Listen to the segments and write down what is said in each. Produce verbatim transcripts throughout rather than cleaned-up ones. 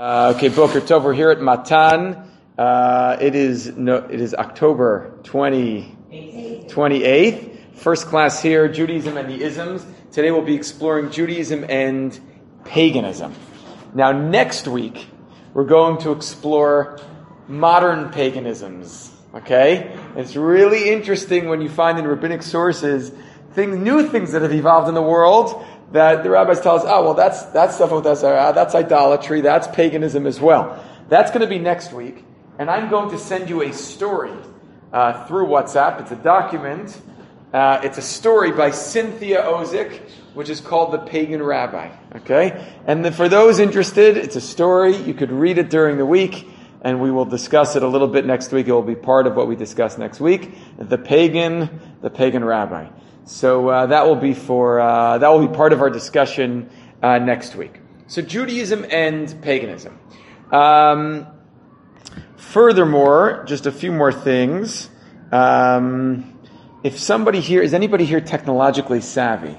Uh, okay, Boker Tov, we're here at Matan. Uh, it is no, it is October twentieth, twenty-eighth. First class here, Judaism and the Isms. Today we'll be exploring Judaism and paganism. Now next week, we're going to explore modern paganisms. Okay? It's really interesting when you find in rabbinic sources things, new things that have evolved in the world, that the rabbis tell us, oh, well, that's that's stuff with us, uh, that's idolatry, that's paganism as well. That's going to be next week, and I'm going to send you a story uh, through WhatsApp. It's a document. Uh, it's a story by Cynthia Ozick, which is called The Pagan Rabbi. Okay? And the, for those interested, it's a story. You could read it during the week, and we will discuss it a little bit next week. It will be part of what we discuss next week. The Pagan, the Pagan Rabbi. So uh, that will be for uh, that will be part of our discussion uh, next week. So Judaism and paganism. Um, furthermore, just a few more things. Um, if somebody here is anybody here technologically savvy?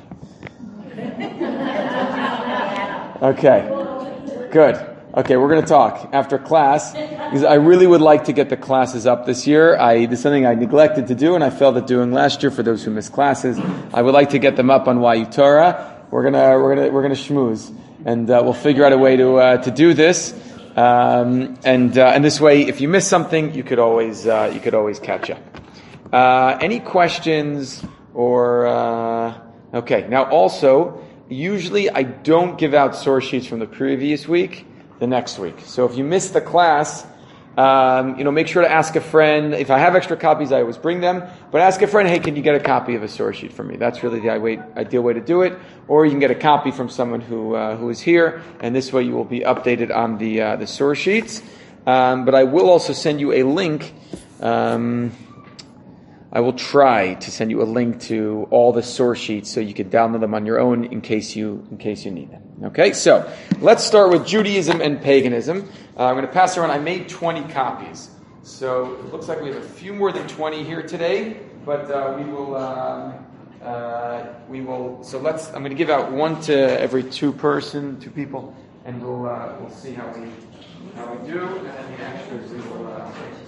Okay, good. Okay, we're going to talk after class, because I really would like to get the classes up this year. I, this is something I neglected to do, and I failed at doing last year for those who missed classes. I would like to get them up on Y U Torah. We're gonna, we're gonna, we're gonna schmooze, and uh, we'll figure out a way to uh, to do this. Um, and uh, and this way, if you miss something, you could always uh, you could always catch up. Uh, any questions or uh, okay? Now, also, usually I don't give out source sheets from the previous week. The next week. So if you missed the class, um, you know, make sure to ask a friend. If I have extra copies, I always bring them. But ask a friend, hey, can you get a copy of a source sheet for me? That's really the ideal way to do it. Or you can get a copy from someone who uh, who is here, and this way you will be updated on the uh, the source sheets. Um, but I will also send you a link. Um, I will try to send you a link to all the source sheets so you can download them on your own in case you in case you need them. Okay, so let's start with Judaism and paganism. Uh, I'm going to pass around. I made twenty copies, so it looks like we have a few more than twenty here today. But uh, we will um, uh, we will. So let's. I'm going to give out one to every two person, two people, and we'll uh, we'll see how we how we do, and then the extras we will. Uh,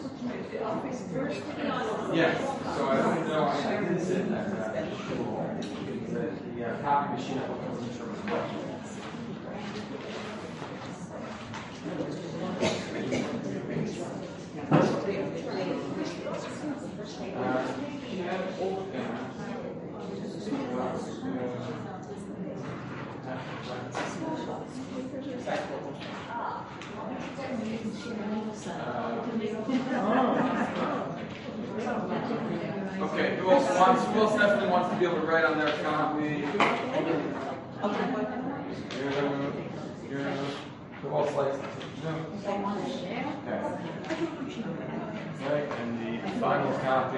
Yes, so I don't know, I think this is that the uh, copy machine I wasn't sure was what. Okay, who else wants, who else definitely wants to be able to write on their copy? Okay. Who else likes to? Okay. Right, and the final copy.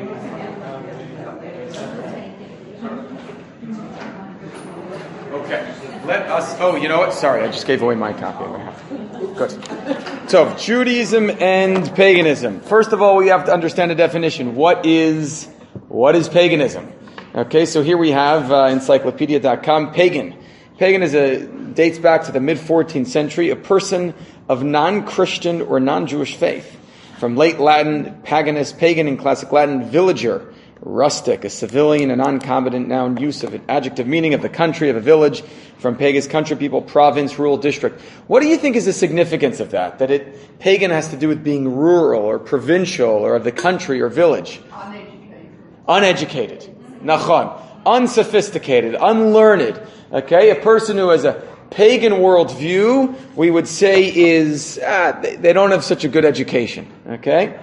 Okay, let us, oh, you know what? Sorry, I just gave away my copy. I'm gonna have to. Good. So, Judaism and paganism. First of all, we have to understand the definition. What is What is paganism? Okay, so here we have uh, encyclopedia dot com, pagan. Pagan is a dates back to the mid fourteenth century, a person of non-Christian or non-Jewish faith. From late Latin, paganus, pagan in classic Latin, villager, rustic, a civilian, a non-competent noun use of an adjective meaning of the country, of a village. From pagan's country people, province, rural district. What do you think is the significance of that? That it pagan has to do with being rural or provincial or of the country or village? Uneducated. Nachon. Unsophisticated. Unlearned. Okay? A person who has a pagan worldview, we would say is, ah, they, they don't have such a good education. Okay?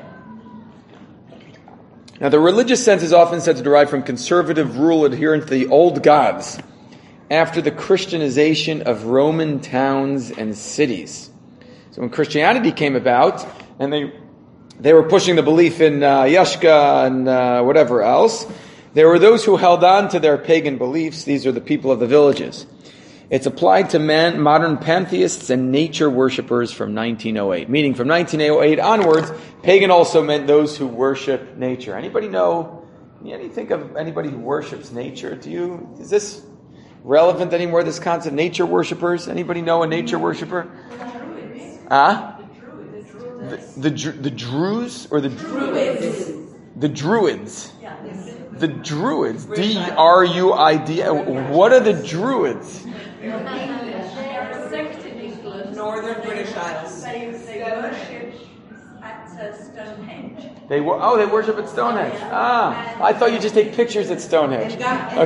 Now, the religious sense is often said to derive from conservative rule adherent to the old gods after the Christianization of Roman towns and cities. So when Christianity came about, and they They were pushing the belief in uh, Yashka and uh, whatever else. There were those who held on to their pagan beliefs. These are the people of the villages. It's applied to man, modern pantheists and nature worshippers from nineteen oh eight. Meaning from nineteen oh eight onwards, pagan also meant those who worship nature. Anybody know, can you think of anybody who worships nature? Do you, is this relevant anymore, this concept? Nature worshippers? Anybody know a nature worshipper? Ah? The, the, the, the Druze or the Druids? The Druids. The Druids. D R U I D. What are the Druids? They are a sect in England, Northern British Isles. They, they worship at uh, Stonehenge. They were oh they worship at Stonehenge. Ah, I thought you just take pictures at Stonehenge.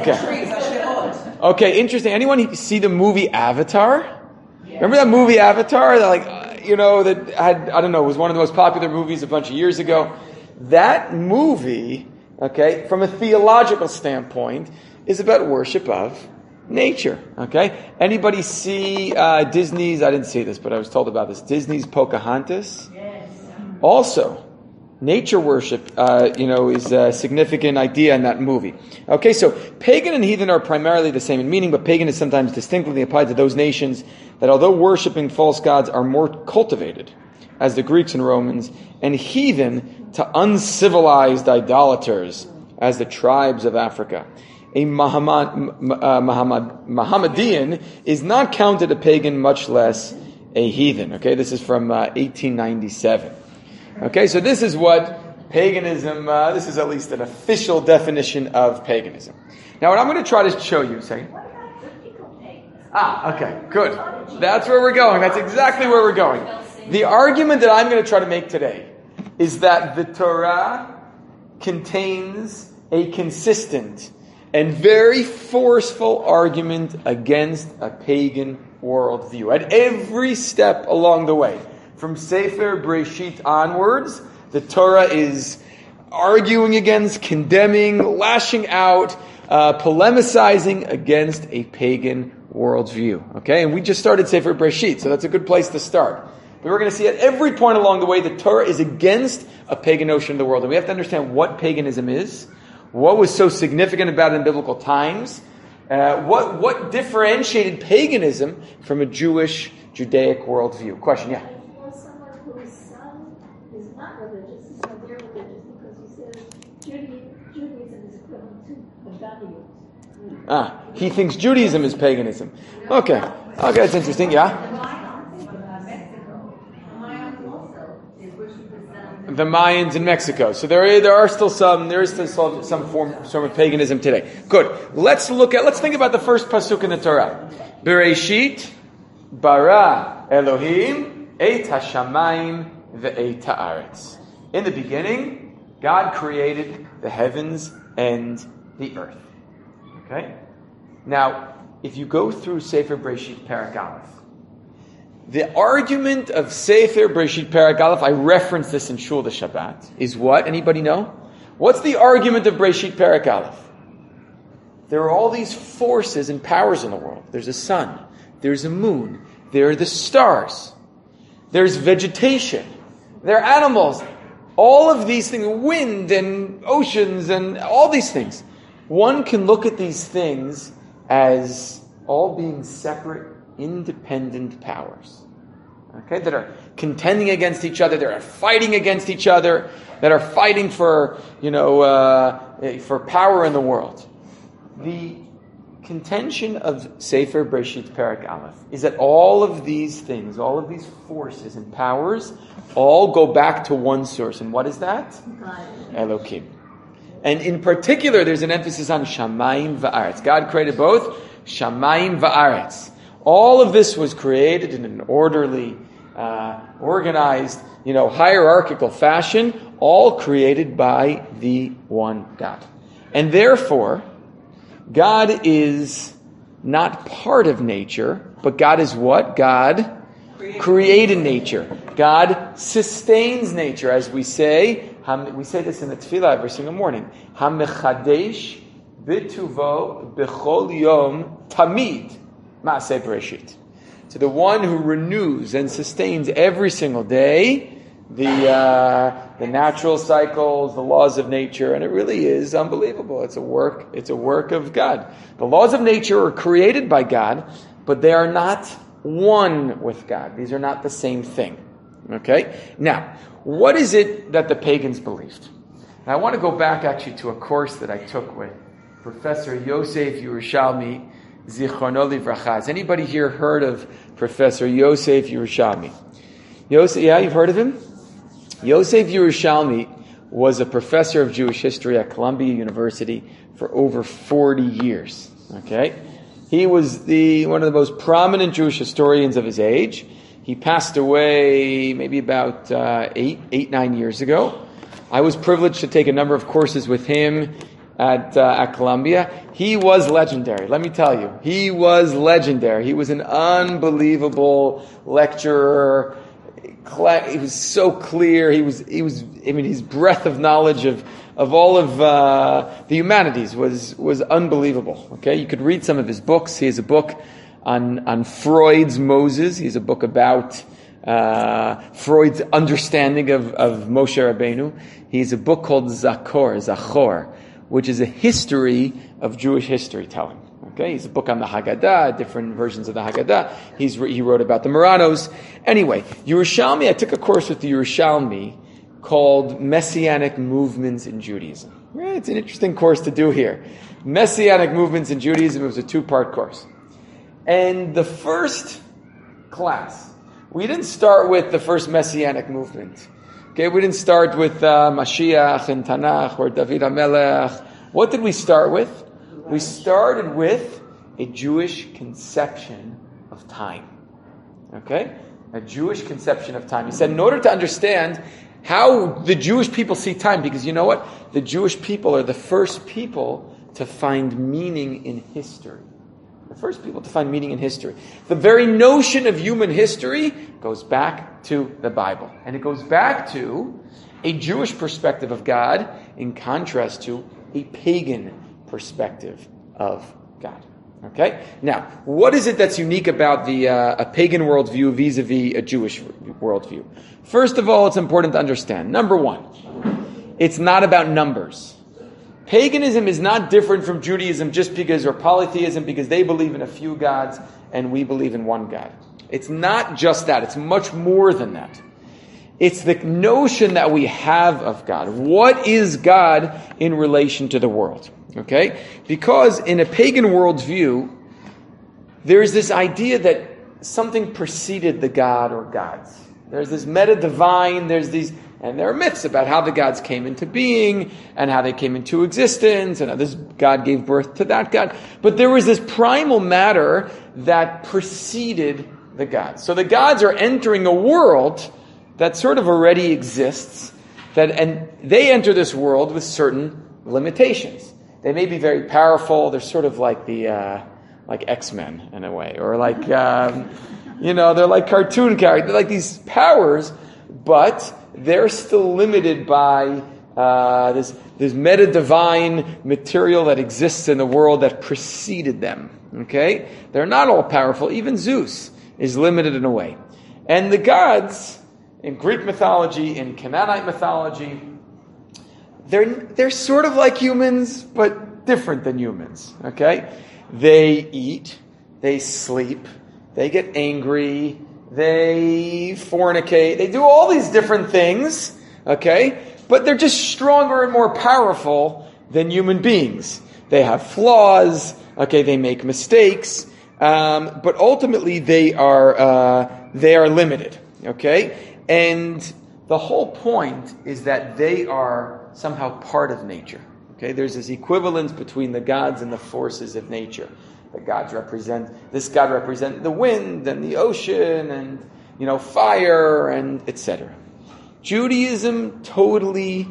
Okay. Okay, interesting. Anyone see the movie Avatar? Remember that movie Avatar? That like uh, you know that had I don't know was one of the most popular movies a bunch of years ago. That movie, okay, from a theological standpoint, is about worship of nature. Okay, anybody see uh, Disney's? I didn't see this, but I was told about this. Disney's Pocahontas. Yes. Also, nature worship, uh, you know, is a significant idea in that movie. Okay, so pagan and heathen are primarily the same in meaning, but pagan is sometimes distinctly applied to those nations that, although worshiping false gods, are more cultivated, as the Greeks and Romans, and heathen to uncivilized idolaters, as the tribes of Africa. A Muhammad, uh, Muhammad, Mohammedan is not counted a pagan, much less a heathen. Okay, this is from uh, eighteen ninety-seven. Okay, so this is what paganism, uh, this is at least an official definition of paganism. Now what I'm going to try to show you, say, ah, okay, good. That's where we're going. That's exactly where we're going. The argument that I'm going to try to make today is that the Torah contains a consistent and very forceful argument against a pagan worldview at every step along the way. From Sefer Breshit onwards, the Torah is arguing against, condemning, lashing out, uh, polemicizing against a pagan worldview. Okay, and we just started Sefer Breshit, so that's a good place to start. But we're going to see at every point along the way, the Torah is against a pagan notion of the world. And we have to understand what paganism is, what was so significant about it in biblical times, uh, what, what differentiated paganism from a Jewish, Judaic worldview. Question, yeah? For someone whose son is not religious, is not very religious, because he says Judaism, Judaism is equivalent to Judaism. Ah, he thinks Judaism is paganism. Okay. Okay, that's interesting, yeah? The Mayans in Mexico. So there, there are still some, there is still some, some form, form of paganism today. Good. Let's look at, let's think about the first pasuk in the Torah. Bereshit bara Elohim et hashamayim ve'et haaretz. In the beginning, God created the heavens and the earth. Okay? Now, if you go through Sefer Breshit Perek Aleph, the argument of Sefer Breshit Perek Aleph, I referenced this in Shul the Shabbat, is what? Anybody know? What's the argument of Breshit Perek Aleph? There are all these forces and powers in the world. There's a sun. There's a moon. There are the stars. There's vegetation. There are animals. All of these things, wind and oceans and all these things. One can look at these things as all being separate, independent powers, okay, that are contending against each other, that are fighting against each other, that are fighting for, you know, uh, for power in the world. The contention of Sefer Breshit Perek Aleph is that all of these things, all of these forces and powers, all go back to one source. And what is that? Elokim. And in particular, there's an emphasis on Shamayim va'aretz. God created both Shamayim va'aretz. All of this was created in an orderly, uh, organized, you know, hierarchical fashion, all created by the one God. And therefore, God is not part of nature, but God is what? God created nature. God sustains nature, as we say. We say this in the tefillah every single morning. HaMechadesh b'tuvo b'chol yom tamid. Ma'aseh Bereshit. To the one who renews and sustains every single day the uh, the natural cycles, the laws of nature, and it really is unbelievable. It's a work. It's a work of God. The laws of nature are created by God, but they are not one with God. These are not the same thing. Okay. Now, what is it that the pagans believed? And I want to go back actually to a course that I took with Professor Yosef Yerushalmi, Zichrono Livracha. Has anybody here heard of Professor Yosef Yerushalmi? Yosef, yeah, you've heard of him? Yosef Yerushalmi was a professor of Jewish history at Columbia University for over forty years. Okay? He was the one of the most prominent Jewish historians of his age. He passed away maybe about uh, eight, eight, nine years ago. I was privileged to take a number of courses with him at uh, at Columbia. He was legendary, let me tell you. He was legendary. He was an unbelievable lecturer. He was so clear. He was, he was, I mean, his breadth of knowledge of, of all of uh, the humanities was, was unbelievable. Okay, you could read some of his books. He has a book on, on Freud's Moses. He has a book about uh, Freud's understanding of, of Moshe Rabbeinu. He has a book called Zakor, Zachor, which is a history of Jewish history telling. Okay, he's a book on the Haggadah, different versions of the Haggadah. He's he wrote about the Marranos. Anyway, Yerushalmi, I took a course with the Yerushalmi called Messianic Movements in Judaism. Yeah, it's an interesting course to do here. Messianic Movements in Judaism. It was a two-part course. And the first class, we didn't start with the first Messianic movement. Okay, we didn't start with uh, Mashiach and Tanakh or David HaMelech. What did we start with? We started with a Jewish conception of time. Okay? A Jewish conception of time. He said, in order to understand how the Jewish people see time, because you know what? The Jewish people are the first people to find meaning in history. The first people to find meaning in history. The very notion of human history goes back to the Bible. And it goes back to a Jewish perspective of God in contrast to a pagan perspective of God. Okay? Now, what is it that's unique about the uh, a pagan worldview vis-a-vis a Jewish worldview? First of all, it's important to understand. Number one, it's not about numbers. Paganism is not different from Judaism just because, or polytheism, because they believe in a few gods and we believe in one God. It's not just that. It's much more than that. It's the notion that we have of God. What is God in relation to the world? Okay? Because in a pagan worldview, there is this idea that something preceded the God or gods. There's this meta-divine, there's these, and there are myths about how the gods came into being, and how they came into existence, and how this God gave birth to that God. But there was this primal matter that preceded the gods. So the gods are entering a world that sort of already exists, that, and they enter this world with certain limitations. They may be very powerful. They're sort of like the uh, like X-Men in a way, or like um, you know, they're like cartoon characters. They're like these powers, but they're still limited by uh, this this meta-divine material that exists in the world that preceded them. Okay, they're not all powerful. Even Zeus is limited in a way, and the gods in Greek mythology, in Canaanite mythology, They're, they're sort of like humans, but different than humans, okay? They eat, they sleep, they get angry, they fornicate, they do all these different things, okay? But they're just stronger and more powerful than human beings. They have flaws, okay, they make mistakes, um, but ultimately they are, uh, they are limited, okay? And the whole point is that they are somehow part of nature. Okay, there's this equivalence between the gods and the forces of nature. The gods represent, this god represents the wind and the ocean and, you know, fire and et cetera. Judaism totally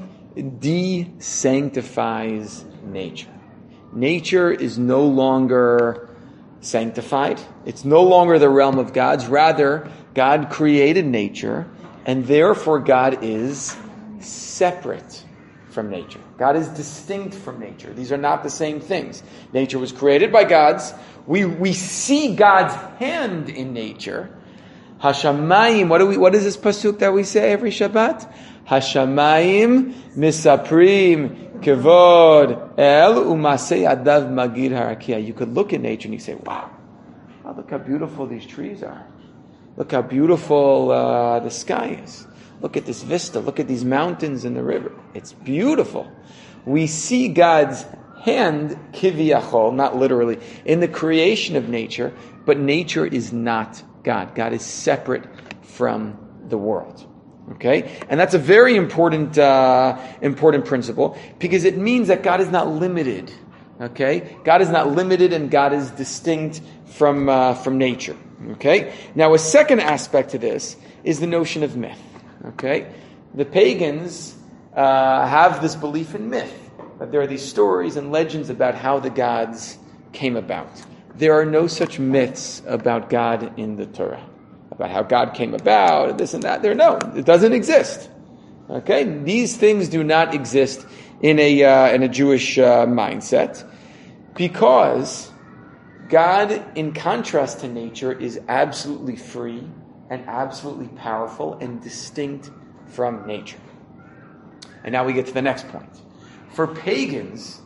de-sanctifies nature. Nature is no longer sanctified. It's no longer the realm of gods. Rather, God created nature, and therefore God is separate from nature. God is distinct from nature. These are not the same things. Nature was created by gods. We we see God's hand in nature. Hashamayim. What do we? What is this pasuk that we say every Shabbat? Hashamayim misaprim kevod el umasei adav magid harakia. You could look at nature and you say, "Wow, oh, look how beautiful these trees are. Look how beautiful uh, the sky is. Look at this vista. Look at these mountains and the river. It's beautiful." We see God's hand, kiviyachol, not literally, in the creation of nature, but nature is not God. God is separate from the world. Okay? And that's a very important, uh, important principle because it means that God is not limited. Okay? God is not limited and God is distinct from, uh, from nature. Okay? Now, a second aspect to this is the notion of myth. Okay? The pagans uh, have this belief in myth, that there are these stories and legends about how the gods came about. There are no such myths about God in the Torah, about how God came about, this and that. There, no, it doesn't exist. Okay, these things do not exist in a uh, in a Jewish uh, mindset, because God, in contrast to nature, is absolutely free and absolutely powerful and distinct from nature. And now we get to the next point. For pagans,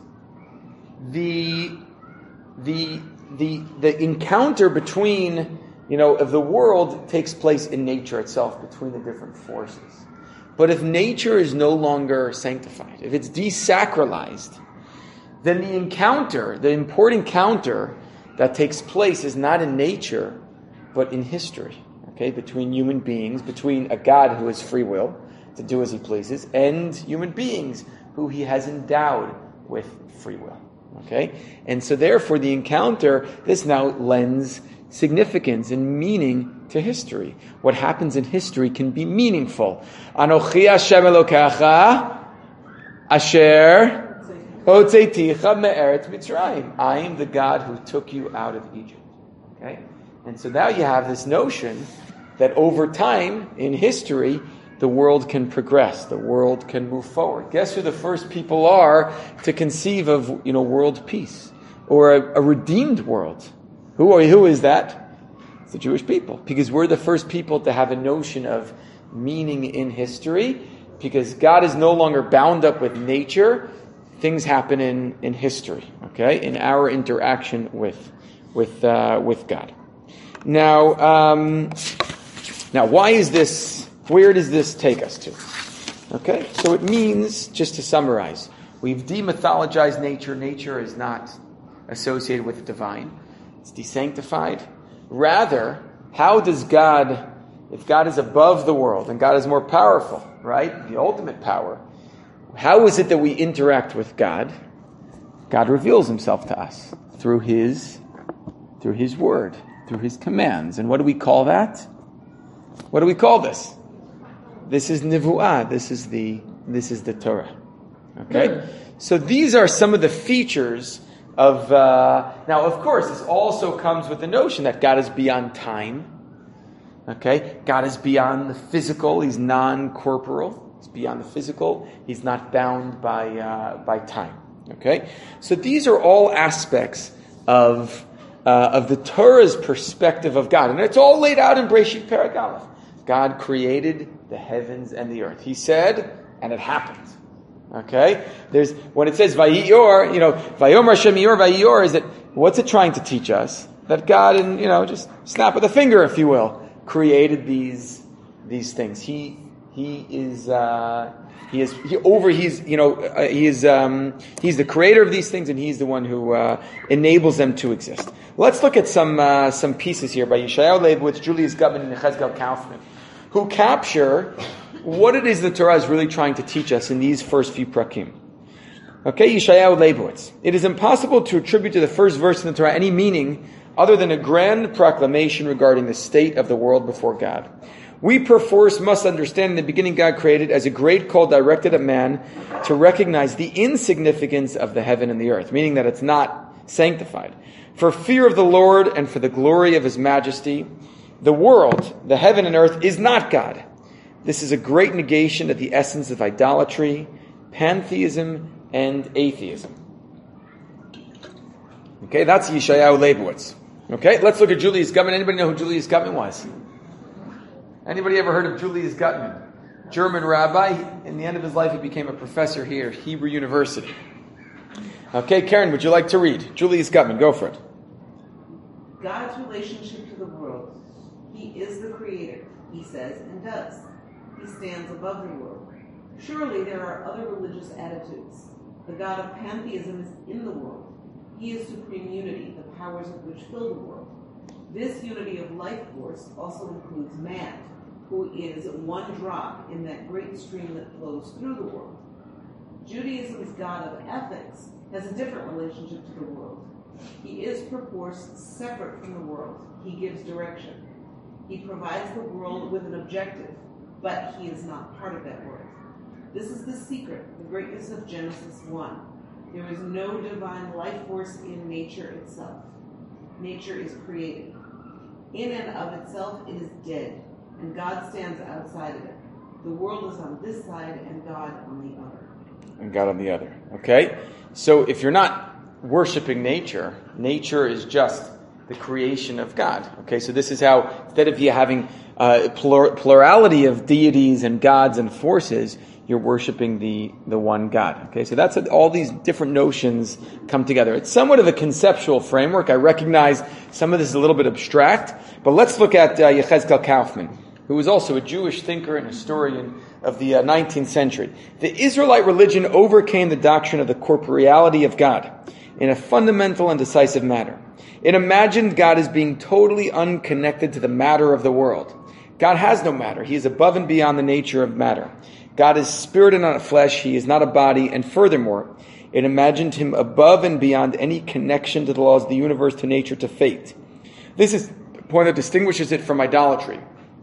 the the the the encounter between, you know, of the world takes place in nature itself, between the different forces. But if nature is no longer sanctified, if it's desacralized, then the encounter, the important encounter that takes place is not in nature, but in history. Okay, between human beings, between a God who has free will to do as he pleases, and human beings who he has endowed with free will. Okay? And so therefore the encounter, this now lends significance and meaning to history. What happens in history can be meaningful. Anochi Hashem Elokecha Asher Hotzeiticha Me'eretz Mitzrayim. I am the God who took you out of Egypt. Okay? And so now you have this notion that over time in history, the world can progress, the world can move forward. Guess who the first people are to conceive of, you know, world peace or a, a redeemed world? Who are, who is that? It's the Jewish people, because we're the first people to have a notion of meaning in history, because God is no longer bound up with nature. Things happen in, in history, okay, in our interaction with with uh, with God. Now, um, now, why is this? Where does this take us to? Okay, so it means, just to summarize, we've demythologized nature. Nature is not associated with the divine. It's desanctified. Rather, how does God, if God is above the world and God is more powerful, right, the ultimate power, how is it that we interact with God? God reveals himself to us through his, through his word, through his commands. And what do we call that? What do we call this? This is nivu'ah. This is the this is the Torah. Okay, so these are some of the features of. Uh, now, of course, this also comes with the notion that God is beyond time. Okay, God is beyond the physical. He's non-corporeal. He's beyond the physical. He's not bound by uh, by time. Okay, so these are all aspects of uh, of the Torah's perspective of God, and it's all laid out in Breshit Perek Aleph. God created the heavens and the earth. He said, and it happened. Okay? There's, when it says Vayior, you know, Vayomer Hashem Yor Vayior, is that, what's it trying to teach us? That God, in, you know, just snap of the finger, if you will, created these, these things. He, he is, uh, he is, he over, he's, you know, uh, he is, um, he's the creator of these things, and he's the one who, uh, enables them to exist. Let's look at some, uh, some pieces here by Yeshayahu Leibowitz, Julius Gutman, and Yechezkel Kaufman, who capture what it is the Torah is really trying to teach us in these first few prakim. Okay, Yeshayahu Leibowitz. It is impossible to attribute to the first verse in the Torah any meaning other than a grand proclamation regarding the state of the world before God. We perforce must understand in the beginning God created as a great call directed at man to recognize the insignificance of the heaven and the earth, meaning that it's not sanctified. For fear of the Lord and for the glory of his majesty, the world, the heaven and earth, is not God. This is a great negation of the essence of idolatry, pantheism, and atheism. Okay, that's Yeshayahu Leibowitz. Okay, let's look at Julius Gutman. Anybody know who Julius Gutman was? Anybody ever heard of Julius Gutman? German rabbi. In the end of his life, he became a professor here at Hebrew University. Okay, Karen, would you like to read? Julius Gutman, go for it. God's relationship to the world. He is the creator, he says and does. He stands above the world. Surely there are other religious attitudes. The God of pantheism is in the world. He is supreme unity, the powers of which fill the world. This unity of life force also includes man, who is one drop in that great stream that flows through the world. Judaism's God of ethics has a different relationship to the world. He is perforce separate from the world. He gives direction. He provides the world with an objective, but he is not part of that world. This is the secret, the greatness of Genesis one. There is no divine life force in nature itself. Nature is created. In and of itself, it is dead, and God stands outside of it. The world is on this side and God on the other. And God on the other. Okay? So if you're not worshiping nature, nature is just the creation of God. Okay? So this is how, instead of you having a plur- plurality of deities and gods and forces, you're worshiping the, the one God. Okay? So that's all these different notions come together. It's somewhat of a conceptual framework. I recognize some of this is a little bit abstract, but let's look at uh, Yechezkel Kaufman, who was also a Jewish thinker and historian of the uh, nineteenth century. The Israelite religion overcame the doctrine of the corporeality of God in a fundamental and decisive manner. It imagined God as being totally unconnected to the matter of the world. God has no matter. He is above and beyond the nature of matter. God is spirit and not flesh. He is not a body. And furthermore, it imagined him above and beyond any connection to the laws of the universe, to nature, to fate. This is the point that distinguishes it from idolatry.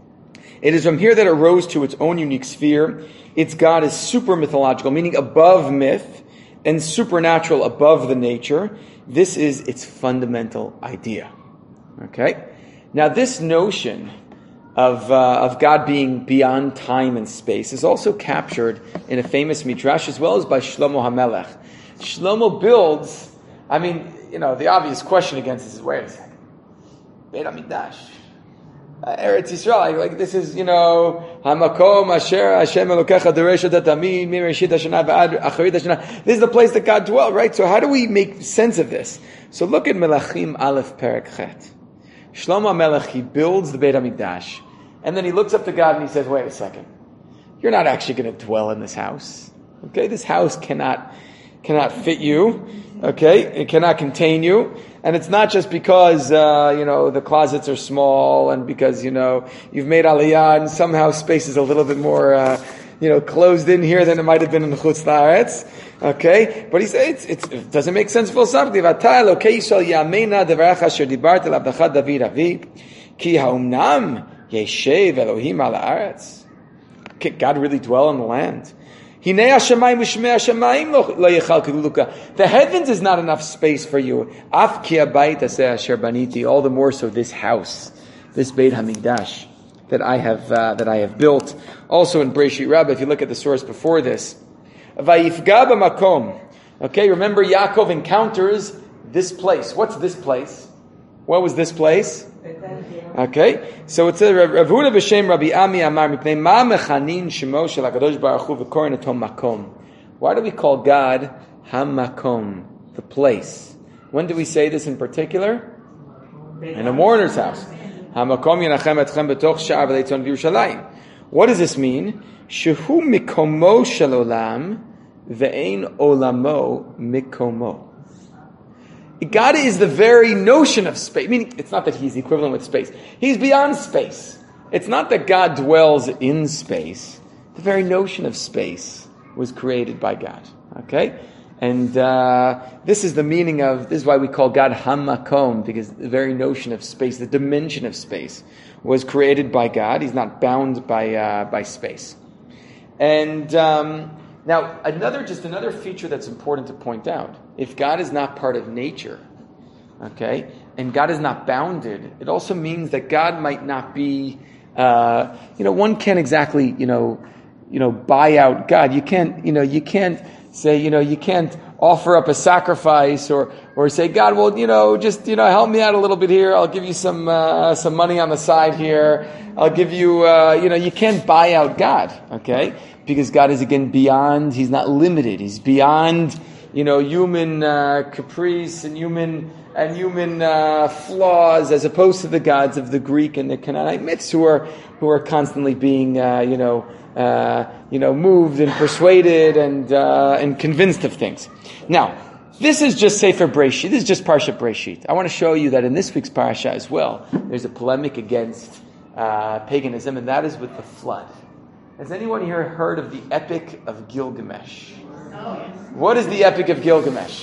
It is from here that it rose to its own unique sphere. Its God is super mythological, meaning above myth, and supernatural, above the nature. This is its fundamental idea. Okay? Now this notion of uh, of God being beyond time and space is also captured in a famous midrash, as well as by Shlomo HaMelech. Shlomo builds, I mean, you know, the obvious question against this is, wait a second, Beit HaMikdash, Uh, Eretz Yisrael, like, like this is, you know, Hamakom Asher Hashem Elokecha Deresha Datamid Mireshit Hashana V'ad Acharit Hashana. This is the place that God dwelt, right? So how do we make sense of this? So look at Melachim Aleph Perek Chet. Shlomo HaMelech, he builds the Beit HaMikdash, and then he looks up to God and he says, wait a second, you're not actually going to dwell in this house. Okay, this house cannot cannot fit you. Okay, it cannot contain you. And it's not just because, uh, you know, the closets are small and because, you know, you've made aliyah and somehow space is a little bit more, uh, you know, closed in here than it might have been in the Chutz La'aretz. Okay? But he says, it's, it's, it doesn't make sense philosophically. V'atah Elokei Yisrael ya'amena devarecha asher dibarta l'avdecha David avi, ki ha'umnam yeshev Elohim al ha'aretz. Can God really dwell on the land? The heavens is not enough space for you. All the more so this house, this Beit HaMikdash that I have uh, that I have built. Also in Breshit Rabbah, if you look at the source before this, Vayifga b'makom. Okay, remember Yaakov encounters this place. What's this place? What was this place? Okay, so it says Rav Huda b'Shem Rabbi Ami Amar Mipnei Ma Mechanin Shemo Shel Hakadosh Baruch Hu V'Korin Etom Makom. Why do we call God Hamakom, the place? When do we say this in particular? In a mourner's house. Hamakom Yenachem Etchem B'Toch Sha'ar V'Leitzon V'Yerushalayim. What does this mean? Shehu Mikomo Shel Olam Ve'ein Olamo Mikomo. God is the very notion of space. Meaning, it's not that he's equivalent with space. He's beyond space. It's not that God dwells in space. The very notion of space was created by God. Okay? And uh, this is the meaning of, this is why we call God Hamakom, because the very notion of space, the dimension of space, was created by God. He's not bound by uh, by space. And um, now, another just another feature that's important to point out. If God is not part of nature, okay, and God is not bounded, it also means that God might not be, uh, you know, one can't exactly, you know, you know, buy out God. You can't, you know, you can't say, you know, you can't offer up a sacrifice or, or say, God, well, you know, just, you know, help me out a little bit here. I'll give you some, uh, some money on the side here. I'll give you, uh, you know, you can't buy out God, okay? Because God is again beyond, he's not limited. He's beyond, you know, human, uh, caprice and human, and human, uh, flaws as opposed to the gods of the Greek and the Canaanite myths who are, who are constantly being, uh, you know, Uh, you know, moved and persuaded and uh, and convinced of things. Now, this is just Sefer Breshit. This is just Parsha Breshit. I want to show you that in this week's Parsha as well, there's a polemic against uh, paganism, and that is with the flood. Has anyone here heard of the Epic of Gilgamesh? Oh, yes. What is the Epic of Gilgamesh?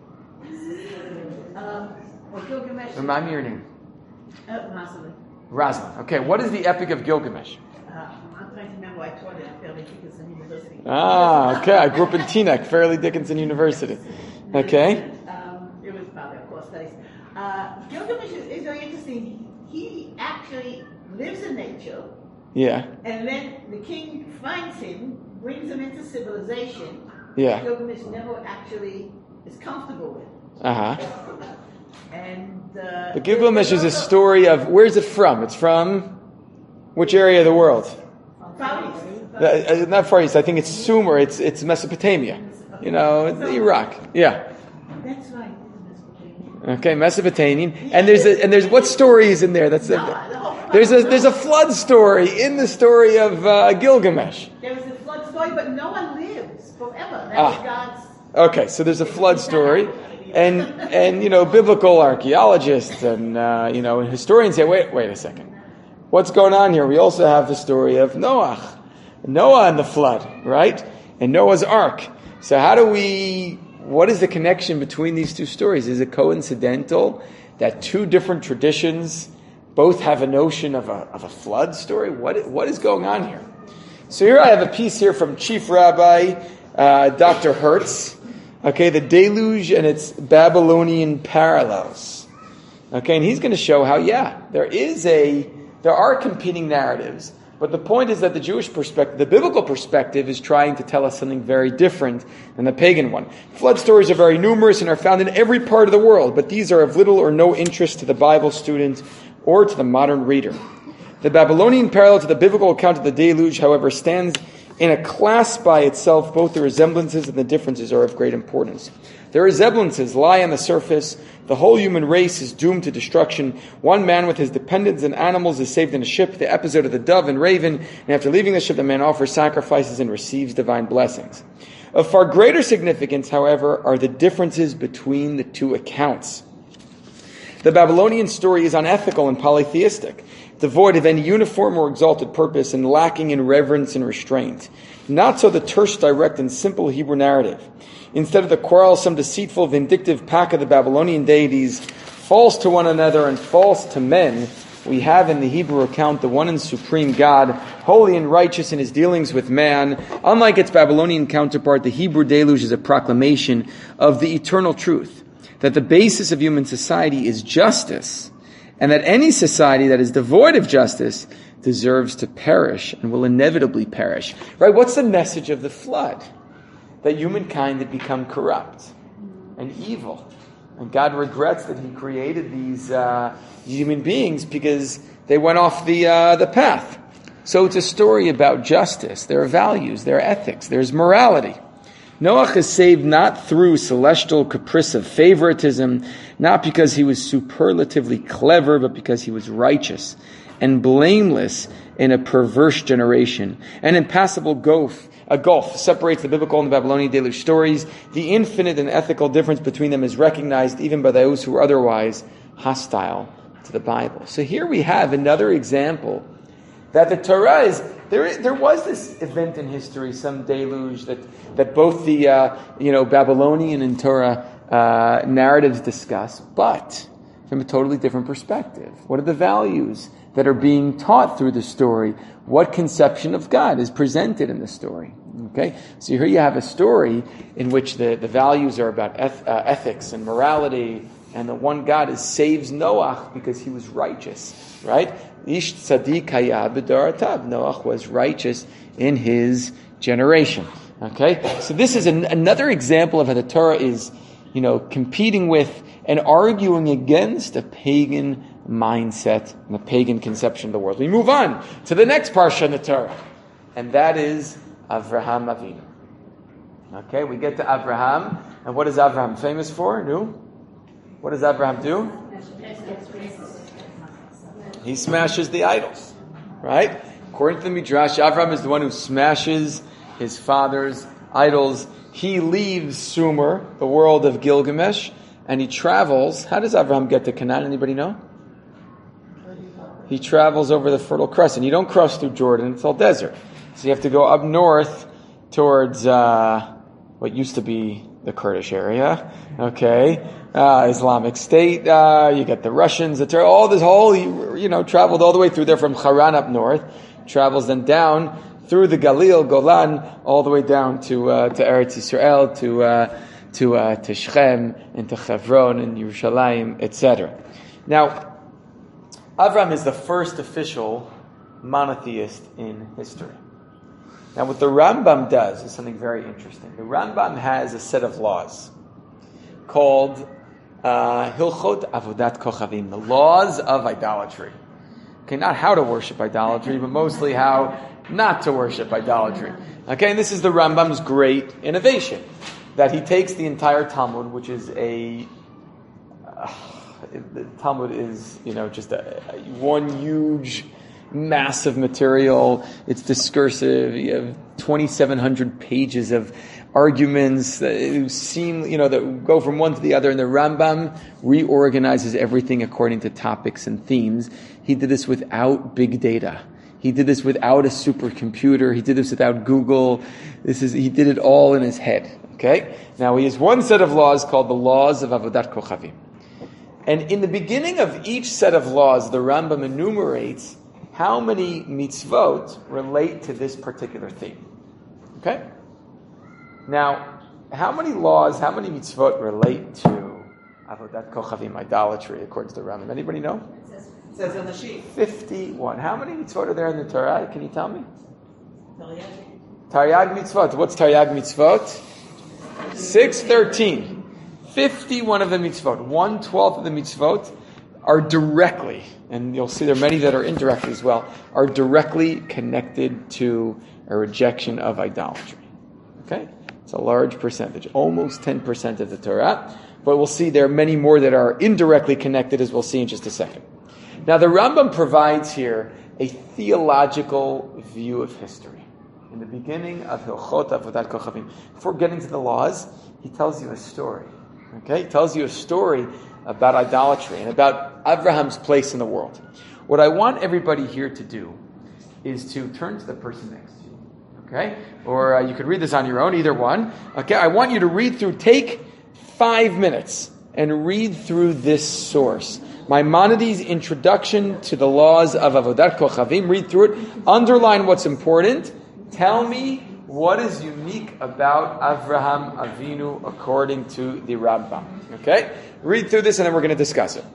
Um, well, Gilgamesh. Remind me your name. Uh, Rosalind. Rosalind. Okay, what is the Epic of Gilgamesh? Uh, I'm trying to remember. I taught it at Fairleigh Dickinson University. Ah, okay. I grew up in Teaneck, Fairleigh Dickinson University. Okay. Um, it was part of course studies. Uh, Gilgamesh is, is very interesting. He actually lives in nature, Yeah. and then the king finds him, brings him into civilization. Yeah. Gilgamesh never actually is comfortable with. Uh huh. And uh, The Gilgamesh is a story of, where's it from? It's from which area of the world? Far East. Uh, not Far East. I think it's Sumer. It's it's Mesopotamia. You know, Iraq. Yeah. That's right. Okay, Mesopotamian. And there's a, and there's what story is in there? That's a, there's a there's a flood story in the story of uh, Gilgamesh. There was a flood story, but no one lives forever. That Ah. was God's. Okay, so there's a flood story, and and you know biblical archaeologists and uh, you know historians say, wait wait a second, what's going on here? We also have the story of Noah, Noah and the flood, right? And Noah's Ark. So how do we? What is the connection between these two stories? Is it coincidental that two different traditions both have a notion of a of a flood story? What what is going on here? So here I have a piece here from Chief Rabbi uh, Doctor Hertz. Okay, the deluge and its Babylonian parallels. Okay, and he's going to show how, yeah, there is a, there are competing narratives, but the point is that the Jewish perspective, the biblical perspective, is trying to tell us something very different than the pagan one. Flood stories are very numerous and are found in every part of the world, but these are of little or no interest to the Bible student or to the modern reader. The Babylonian parallel to the biblical account of the deluge, however, stands in a class by itself. Both the resemblances and the differences are of great importance. The resemblances lie on the surface. The whole human race is doomed to destruction. One man with his dependents and animals is saved in a ship. The episode of the dove and raven. And after leaving the ship, the man offers sacrifices and receives divine blessings. Of far greater significance, however, are the differences between the two accounts. The Babylonian story is unethical and polytheistic, devoid of any uniform or exalted purpose, and lacking in reverence and restraint. Not so the terse, direct, and simple Hebrew narrative. Instead of the quarrelsome, deceitful, vindictive pack of the Babylonian deities, false to one another and false to men, we have in the Hebrew account the one and supreme God, holy and righteous in his dealings with man. Unlike its Babylonian counterpart, the Hebrew deluge is a proclamation of the eternal truth, that the basis of human society is justice, and that any society that is devoid of justice deserves to perish and will inevitably perish. Right? What's the message of the flood? That humankind had become corrupt and evil. And God regrets that he created these uh, human beings because they went off the uh, the path. So it's a story about justice. There are values, there are ethics, there's morality. Noach is saved not through celestial caprice of favoritism, not because he was superlatively clever, but because he was righteous and blameless in a perverse generation. An impassable gulf, a gulf separates the biblical and the Babylonian deluge stories. The infinite and ethical difference between them is recognized even by those who are otherwise hostile to the Bible. So here we have another example that the Torah is, there, there was this event in history, some deluge, that, that both the uh, you know Babylonian and Torah uh, narratives discuss, but from a totally different perspective. What are the values that are being taught through the story? What conception of God is presented in the story? Okay, so here you have a story in which the, the values are about eth- uh, ethics and morality, and the one God is saves Noach because he was righteous, right? Ish tzaddik haya b'doratav. Noach was righteous in his generation. Okay, so this is an, another example of how the Torah is, you know, competing with and arguing against a pagan mindset and a pagan conception of the world. We move on to the next parsha in the Torah, and that is Avraham Avinu. Okay, we get to Avraham, and what is Avraham famous for? No? What does Avraham do? He smashes the idols, right? According to the Midrash, Avraham is the one who smashes his father's idols. He leaves Sumer, the world of Gilgamesh, and he travels. How does Avraham get to Canaan? Anybody know? he travels over the Fertile Crescent. You don't cross through Jordan, it's all desert. So you have to go up north towards uh, what used to be the Kurdish area, okay, uh, Islamic State, uh, you get the Russians, the Tur- all this whole, you know, traveled all the way through there from Haran up north, travels then down through the Galil, Golan, all the way down to uh, to Eretz Yisrael, to uh, to uh, to Shechem, and to Hebron, and Yerushalayim, et cetera. Now, Avram is the first official monotheist in history. Now, what the Rambam does is something very interesting. The Rambam has a set of laws called uh, Hilchot Avodat Kochavim, the laws of idolatry. Okay, not how to worship idolatry, but mostly how not to worship idolatry. Okay, and this is the Rambam's great innovation, that he takes the entire Talmud, which is a uh, the Talmud is, you know, just a, a one huge, massive material. It's discursive. You have twenty-seven hundred pages of arguments that seem, you know, that go from one to the other. And the Rambam reorganizes everything according to topics and themes. He did this without big data. He did this without a supercomputer. He did this without Google. This is, he did it all in his head. Okay? Now he has one set of laws called the laws of Avodat Kochavim. And in the beginning of each set of laws, the Rambam enumerates how many mitzvot relate to this particular theme. Okay? Now, how many laws, how many mitzvot relate to Avodat Kochavim, idolatry, according to the Rambam? Anybody know? It says on the sheet. fifty-one. How many mitzvot are there in the Torah? Can you tell me? Taryag. Taryag mitzvot. What's Taryag mitzvot? six thirteen. fifty-one of the mitzvot, one twelfth of the mitzvot, are directly, and you'll see there are many that are indirectly as well, are directly connected to a rejection of idolatry. Okay? It's a large percentage, almost ten percent of the Torah, but we'll see there are many more that are indirectly connected, as we'll see in just a second. Now, the Rambam provides here a theological view of history. In the beginning of Hilchot Avodat Kochavim, before getting to the laws, he tells you a story. Okay, he tells you a story about idolatry and about Abraham's place in the world. What I want everybody here to do is to turn to the person next to you. Okay, or uh, you could read this on your own, either one. Okay, I want you to read through. Take five minutes and read through this source, Maimonides' Introduction to the Laws of Avodat Kochavim. Read through it. Underline what's important. Tell me what is unique about Avraham Avinu according to the Rambam. Okay? Read through this and then we're going to discuss it.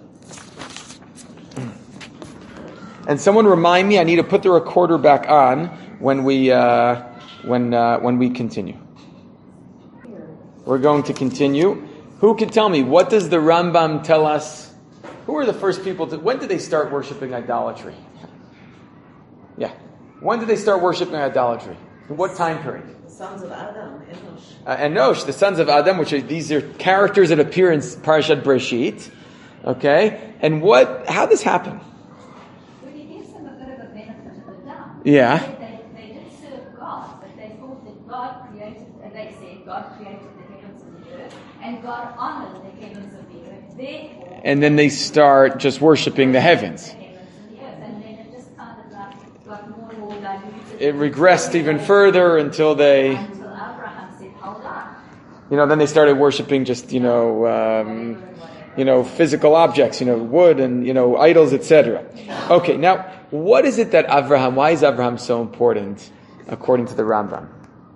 And someone remind me, I need to put the recorder back on when we uh, when uh, when we continue. We're going to continue. Who can tell me, what does the Rambam tell us? Who are the first people to, when did they start worshiping idolatry? Yeah. When did they start worshiping idolatry? In what time period? The sons of Adam, Enosh. Uh, Enosh, the sons of Adam, which are, these are characters that appear in Parashat Breshit. Okay? And what, how does this happen? Well, he gives them a bit of a benefit of the doubt. Yeah. They, they, they did serve God, but they thought that God created, uh, they said God created the heavens and the earth, and God honored the heavens and the earth. Therefore, And then they start just worshiping the heavens. the heavens and the earth, and then it just kind of like got more and more diluted. It regressed even further until they, Until Abraham said, hold on. you know, then they started worshiping just, you know, um, you know, physical objects, you know, wood and, you know, idols, et cetera. Okay, now, what is it that Abraham, why is Abraham so important according to the Rambam?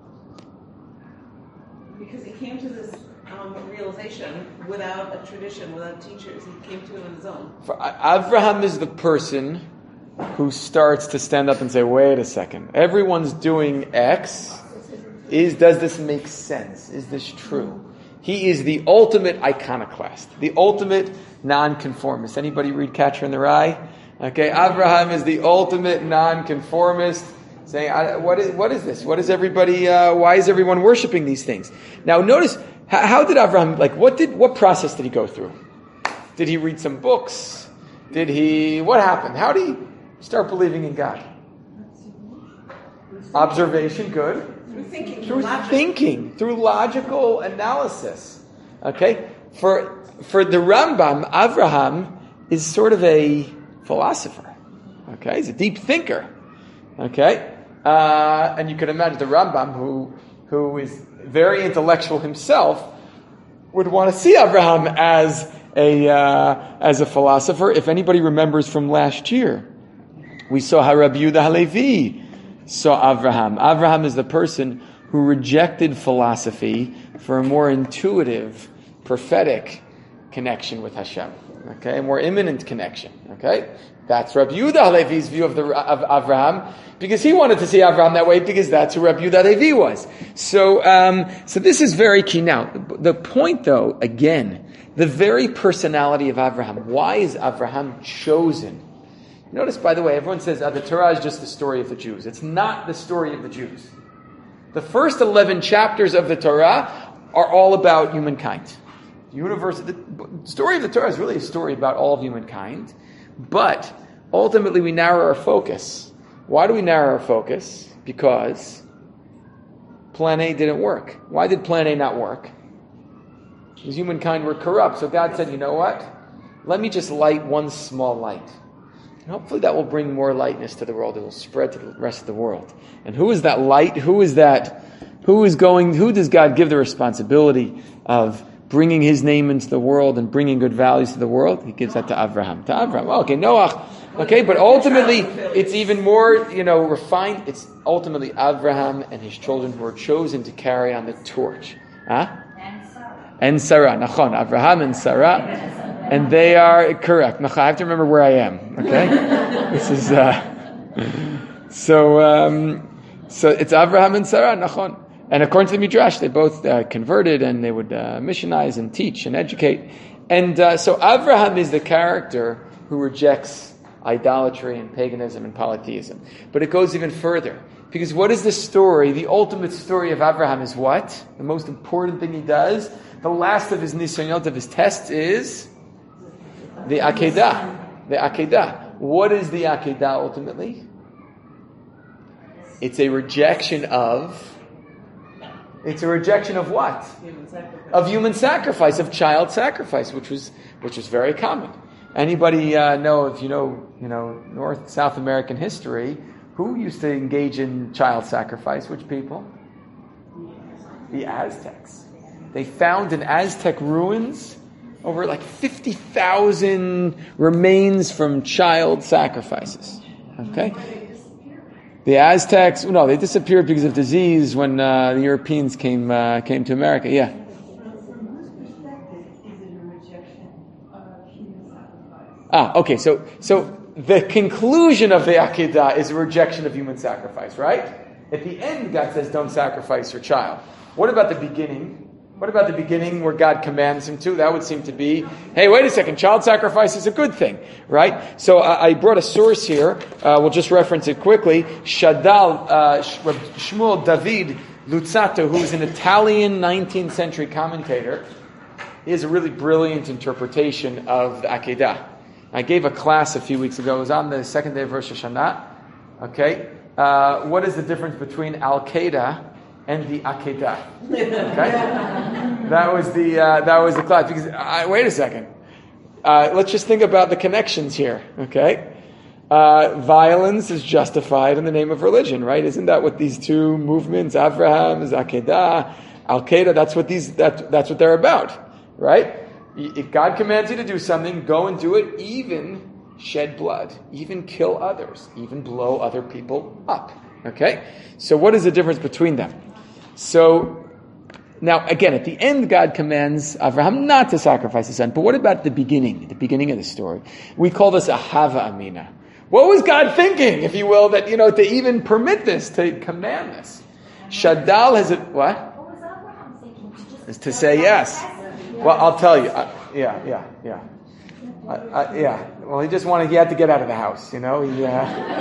Because he came to this um, realization without a tradition, without teachers. He came to it on his own. For Abraham is the person who starts to stand up and say, wait a second, everyone's doing X. Is, does this make sense? Is this true? He is the ultimate iconoclast, the ultimate nonconformist. Anybody read Catcher in the Rye? Okay, Abraham is the ultimate nonconformist, saying, what is, what is this? What is everybody, uh, why is everyone worshiping these things? Now notice, how, how did Abraham, like, what did, what process did he go through? Did he read some books? Did he, what happened? How did he start believing in God? Observation, good. Through thinking. Through logic. thinking, through logical analysis. Okay? For for the Rambam, Avraham is sort of a philosopher. Okay, he's a deep thinker. Okay, uh, and you can imagine the Rambam, who who is very intellectual himself, would want to see Avraham as a uh, as a philosopher. If anybody remembers from last year, we saw how Rabbi Yehuda Halevi saw Avraham. Avraham is the person who rejected philosophy for a more intuitive, prophetic connection with Hashem. Okay, a more imminent connection. Okay, that's Rabbi Yehuda Halevi's view of the of Avraham, because he wanted to see Avraham that way, because that's who Rabbi Yehuda Halevi was. So, um, so this is very key. Now, the point, though, again, the very personality of Avraham. Why is Avraham chosen? Notice, by the way, everyone says uh, the Torah is just the story of the Jews. It's not the story of the Jews. The first eleven chapters of the Torah are all about humankind. The universe, the story of the Torah is really a story about all of humankind, but ultimately we narrow our focus. Why do we narrow our focus? Because Plan A didn't work. Why did Plan A not work? Because humankind were corrupt. So God said, you know what? Let me just light one small light. And hopefully that will bring more lightness to the world. It will spread to the rest of the world. And who is that light? Who is that? Who is going, who does God give the responsibility of bringing His name into the world and bringing good values to the world? He gives that to Avraham. To Avraham. Well, okay, Noach. Okay, but ultimately, it's even more, you know, refined. It's ultimately Avraham and his children who are chosen to carry on the torch. Huh? And Sarah. Nachon. Avraham and Sarah. And they are correct. I have to remember where I am. Okay? This is, uh, so, um, so it's Avraham and Sarah. Nachon. And according to the Midrash, they both uh, converted, and they would uh, missionize and teach and educate. And uh, so Avraham is the character who rejects idolatry and paganism and polytheism. But it goes even further. Because what is the story? The ultimate story of Avraham is what? The most important thing he does? The last of his nisayonot, of his tests, is the Akedah. The Akedah. What is the Akedah ultimately? It's a rejection of... It's a rejection of what? Human sacrifice. Of human sacrifice, of child sacrifice, which was which was very common. Anybody uh, know, if you know, you know, North, South American history, who used to engage in child sacrifice? Which people? The Aztecs. They found in Aztec ruins over like fifty thousand remains from child sacrifices. Okay? The Aztecs, no, they disappeared because of disease when uh, the Europeans came uh, came to America. Yeah. Ah, okay. So, so the conclusion of the Akedah is a rejection of human sacrifice, right? At the end, God says, "Don't sacrifice your child." What about the beginning? What about the beginning where God commands him to? That would seem to be, hey, wait a second, child sacrifice is a good thing, right? So uh, I brought a source here. Uh, we'll just reference it quickly. Shadal, uh, Shmuel David Luzzatto, who's an Italian nineteenth century commentator, he has a really brilliant interpretation of the Akedah. I gave a class a few weeks ago. It was on the second day of Rosh Hashanah. Okay? Uh, what is the difference between Al-Qaeda and the Akedah? Okay, that was the uh, that was the class. Because uh, wait a second, uh, let's just think about the connections here. Okay, uh, violence is justified in the name of religion, right? Isn't that what these two movements, Avraham, Akedah, Al Qaeda? That's what these that that's what they're about, right? If God commands you to do something, go and do it. Even shed blood, even kill others, even blow other people up. Okay, so what is the difference between them? So, now again, at the end, God commands Avraham not to sacrifice his son. But what about the beginning, the beginning of the story? We call this a Hava Amina. What was God thinking, if you will, that, you know, to even permit this, to command this? Shadal has it, what? What was Abraham thinking? To, Is to say yes. Well, I'll tell you. I, yeah, yeah, yeah. I, I, yeah. Well, he just wanted, he had to get out of the house, you know. He,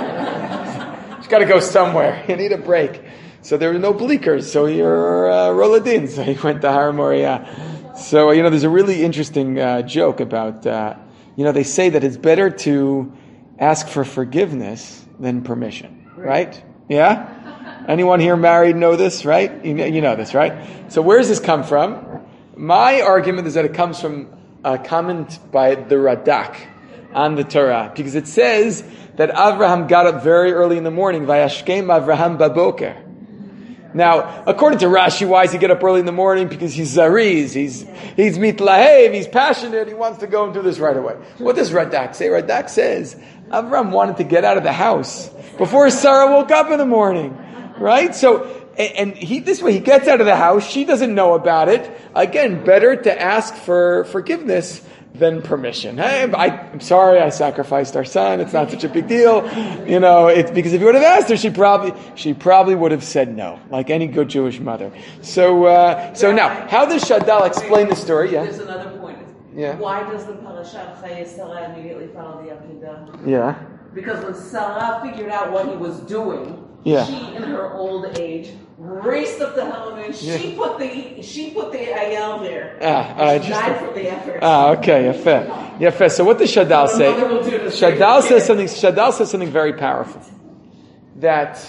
uh, he's got to go somewhere. You need a break. So there were no bleakers, so you're uh, Roladin. So he went to Har Moriah. So, you know, there's a really interesting uh, joke about, uh, you know, they say that it's better to ask for forgiveness than permission, right? Yeah? Anyone here married know this, right? You know, you know this, right? So where does this come from? My argument is that it comes from a comment by the Radak. on the Torah, because it says that Avraham got up very early in the morning. Vayashkem Avraham baboker. Now, according to Rashi, why does he get up early in the morning? Because he's zariz, he's he's mitlahev, he's passionate, he wants to go and do this right away. What does Radak say? Radak says Avraham wanted to get out of the house before Sarah woke up in the morning, right? So, and he this way he gets out of the house. She doesn't know about it. Again, better to ask for forgiveness than permission. Hey, I, I'm sorry, I sacrificed our son. It's not such a big deal, you know. It's because if you would have asked her, she probably she probably would have said no, like any good Jewish mother. So, uh, so now, how does Shadal explain the story? Yeah. There's another point. Yeah. Why does the Parashat Chayei Sarah immediately follow the Akedah? Yeah. Because when Sarah figured out what he was doing, Yeah. she, in her old age, raced up the hill and Yeah. she put the she put the ayel there. Ah, And uh, she just, died from the effort. ah, okay, Yafeh. Yafeh. So what does Shadal The say? mother will do the Shadal same. says something. Shadal says something very powerful. That,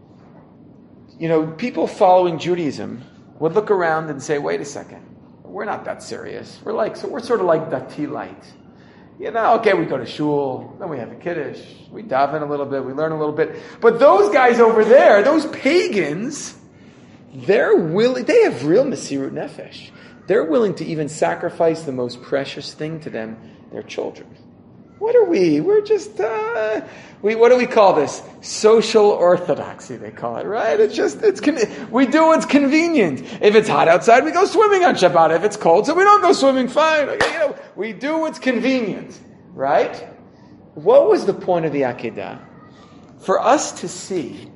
you know, people following Judaism would look around and say, "Wait a second, we're not that serious. We're like, so we're sort of like Dati light. You know, okay, we go to shul, then we have a kiddush, we daven a little bit, we learn a little bit. But those guys over there, those pagans, they're willing. They have real mesirut nefesh. They're willing to even sacrifice the most precious thing to them, their children. What are we? We're just, uh, we, what do we call this? Social orthodoxy, they call it, right? It's just, it's, con- we do what's convenient. If it's hot outside, we go swimming on Shabbat. If it's cold, so we don't go swimming, fine. Okay, you know, we do what's convenient, right? What was the point of the Akedah? For us to see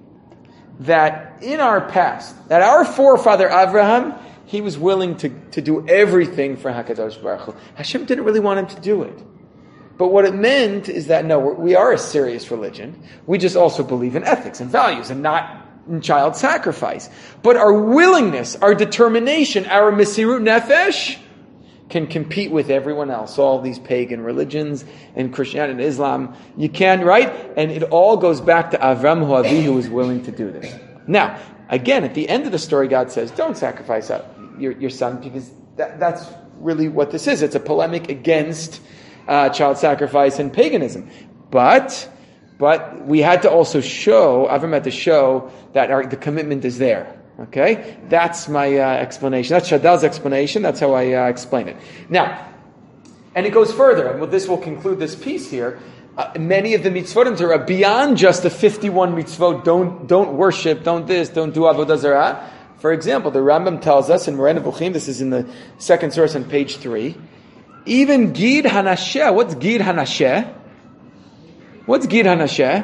that in our past, that our forefather Avraham, he was willing to, to do everything for HaKadosh Baruch Hu. Hashem didn't really want him to do it. But what it meant is that, no, we are a serious religion. We just also believe in ethics and values and not in child sacrifice. But our willingness, our determination, our mesirut nefesh can compete with everyone else. All these pagan religions and Christianity and Islam. You can, right? And it all goes back to Avram Huavi, who was willing to do this. Now, again, at the end of the story, God says, don't sacrifice your, your son, because that, that's really what this is. It's a polemic against Uh, child sacrifice and paganism. But, but we had to also show, Avram had to show that our, the commitment is there. Okay? That's my uh, explanation. That's Shadal's explanation. That's how I uh, explain it. Now, and it goes further, and this will conclude this piece here. Uh, many of the mitzvot in Torah, beyond just the fifty-one mitzvot, don't, don't worship, don't this, don't do avodah zarah. For example, the Rambam tells us in Moreh Nevuchim, this is in the second source on page three, even Gid Hanasheh. What's Gid Hanasheh? What's Gid Hanasheh?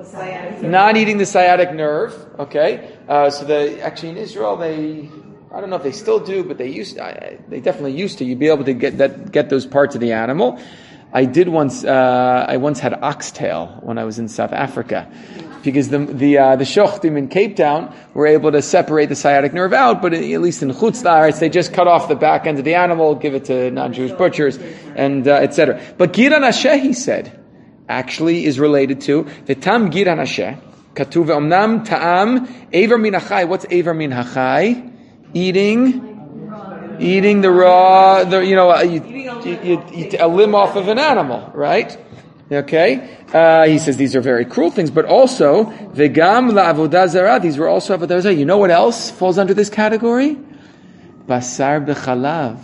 Not eating the sciatic nerve. Okay, uh, so the actually in Israel they, I don't know if they still do, but they used, uh, they definitely used to. You'd be able to get that, get those parts of the animal. I did once. Uh, I once had oxtail when I was in South Africa, because the the uh, the shochtim in Cape Town were able to separate the sciatic nerve out, but at least in Chutz La'aretz, they just cut off the back end of the animal, give it to non-Jewish butchers, and uh, et cetera. But Gid Hanasheh, he said, actually is related to the Tam Gid Hanasheh. Katuv Omnam Ta'am Eiver Min Hachai. What's Eiver Min Hachai? Eating. Eating the raw, the, you know, you, you, you eat a limb off of an animal, right? Okay? Uh, he says these are very cruel things, but also, vegam la'avodah zarah, these were also avodah zarah. You know what else falls under this category? Basar b'chalav.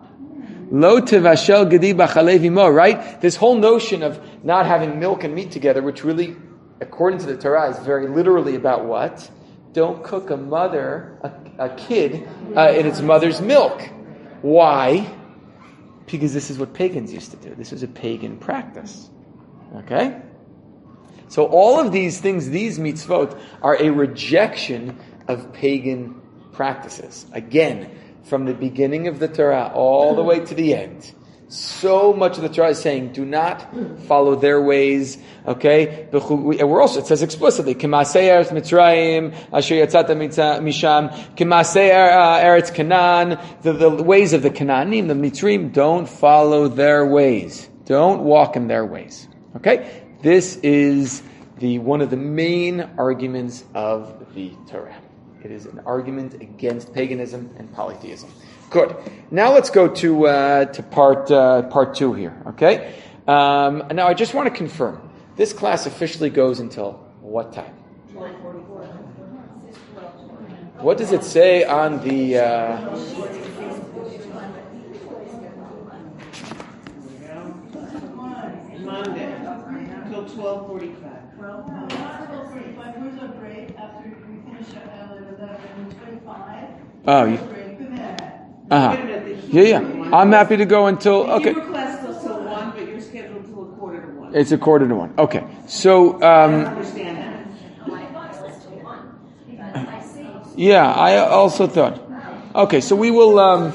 Lo tevashel gedi b'chalev imo, right? This whole notion of not having milk and meat together, which really, according to the Torah, is very literally about what? Don't cook a mother, a, a kid, uh, in its mother's milk. Why? Because this is what pagans used to do. This was a pagan practice. Okay? So all of these things, these mitzvot, are a rejection of pagan practices. Again, from the beginning of the Torah all the way to the end. So much of the Torah is saying, do not follow their ways, okay? And we're also, it says explicitly, K'masei Eretz Mitzrayim, Asher Yatzata Misham, K'masei Eretz Canaan, the, the ways of the Canaanim, the Mitzrayim, don't follow their ways. Don't walk in their ways, okay? This is the one of the main arguments of the Torah. It is an argument against paganism and polytheism. Good. Now let's go to uh, to part uh, part two here. Okay. Um, now, I just want to confirm. This class officially goes until what time? What does it say on the... Uh, Monday, until twelve forty-five. twelve forty-five, where's our break after we finish at eleven twenty-five? oh, you, Break for that. uh-huh. Wait a minute, the Yeah, yeah. Hebrew one- I'm happy to go until... The Okay. Hebrew class goes till one, but you're scheduled till a quarter to one. It's a quarter to one. Okay. So, I um... don't understand that. yeah, I also thought. Okay, so we will. Um,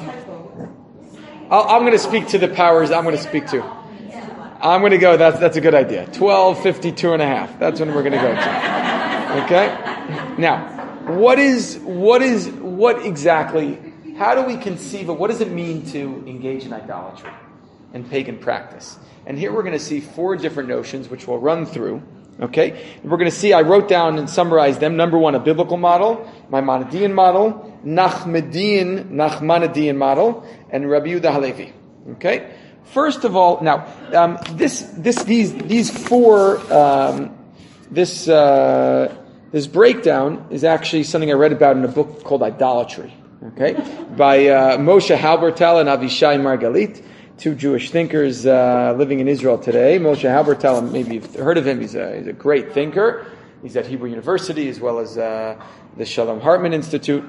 I'll, I'm going to speak to the powers. I'm going to speak to. I'm going to go. That's that's a good idea. Twelve fifty-two and a half. That's when we're going to go to. Okay. Now, what is what is what exactly? How do we conceive of what does it mean to engage in idolatry and pagan practice? And here we're going to see four different notions, which we'll run through. Okay, and we're going to see, I wrote down and summarized them. Number one, a biblical model, Maimonidean model, Nachmanidean, Nachmanidean model, and Rabbi Yehuda Halevi. Okay, first of all, now um, this, this, these, these four, um, this, uh, this breakdown is actually something I read about in a book called Idolatry. Okay, by uh, Moshe Halbertal and Avishai Margalit. Two Jewish thinkers uh, living in Israel today. Moshe Halbertal, maybe you've heard of him. He's a, he's a great thinker. He's at Hebrew University as well as uh, the Shalom Hartman Institute.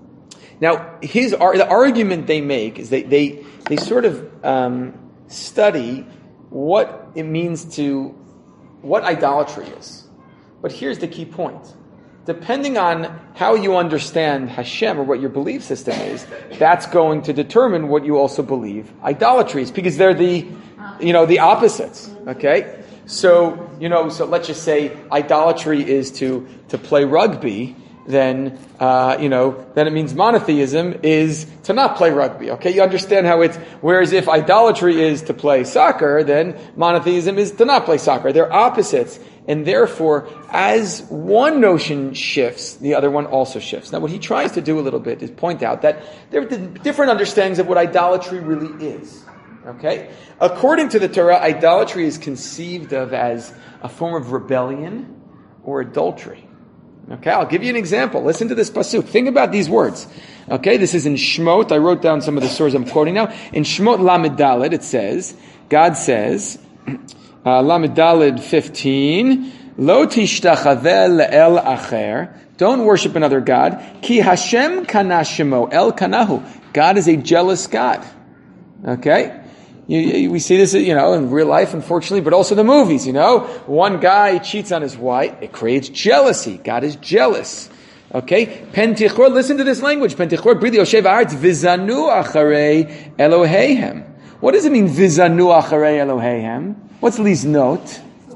Now, his ar- the argument they make is they they they sort of um, study what it means to what idolatry is. But here's the key point. Depending on how you understand Hashem or what your belief system is, that's going to determine what you also believe idolatry is, because they're the, you know, the opposites. Okay, so you know, so let's just say idolatry is to to play rugby. Then uh, you know, then it means monotheism is to not play rugby. Okay, you understand how it's. Whereas if idolatry is to play soccer, then monotheism is to not play soccer. They're opposites. And therefore, as one notion shifts, the other one also shifts. Now, what he tries to do a little bit is point out that there are different understandings of what idolatry really is. Okay? According to the Torah, idolatry is conceived of as a form of rebellion or adultery. Okay, I'll give you an example. Listen to this pasuk. Think about these words. Okay, this is in Shmot. I wrote down some of the sources I'm quoting now. In Shmot Lamed Daled, it says, God says, Uh, Lamed Daled fifteen, Lo tishtachaveh le'el acher. Don't worship another God. Ki Hashem kana shemo, el kanahu. God is a jealous God. Okay? You, you, we see this, you know, in real life, unfortunately, but also the movies, you know. One guy cheats on his wife. It creates jealousy. God is jealous. Okay? Pentichor, listen to this language. Pentichor, bridi yoshev haaretz, vizanu acharei Eloheihem. What does it mean, vizanu acharei Eloheihem? What's Lee's note?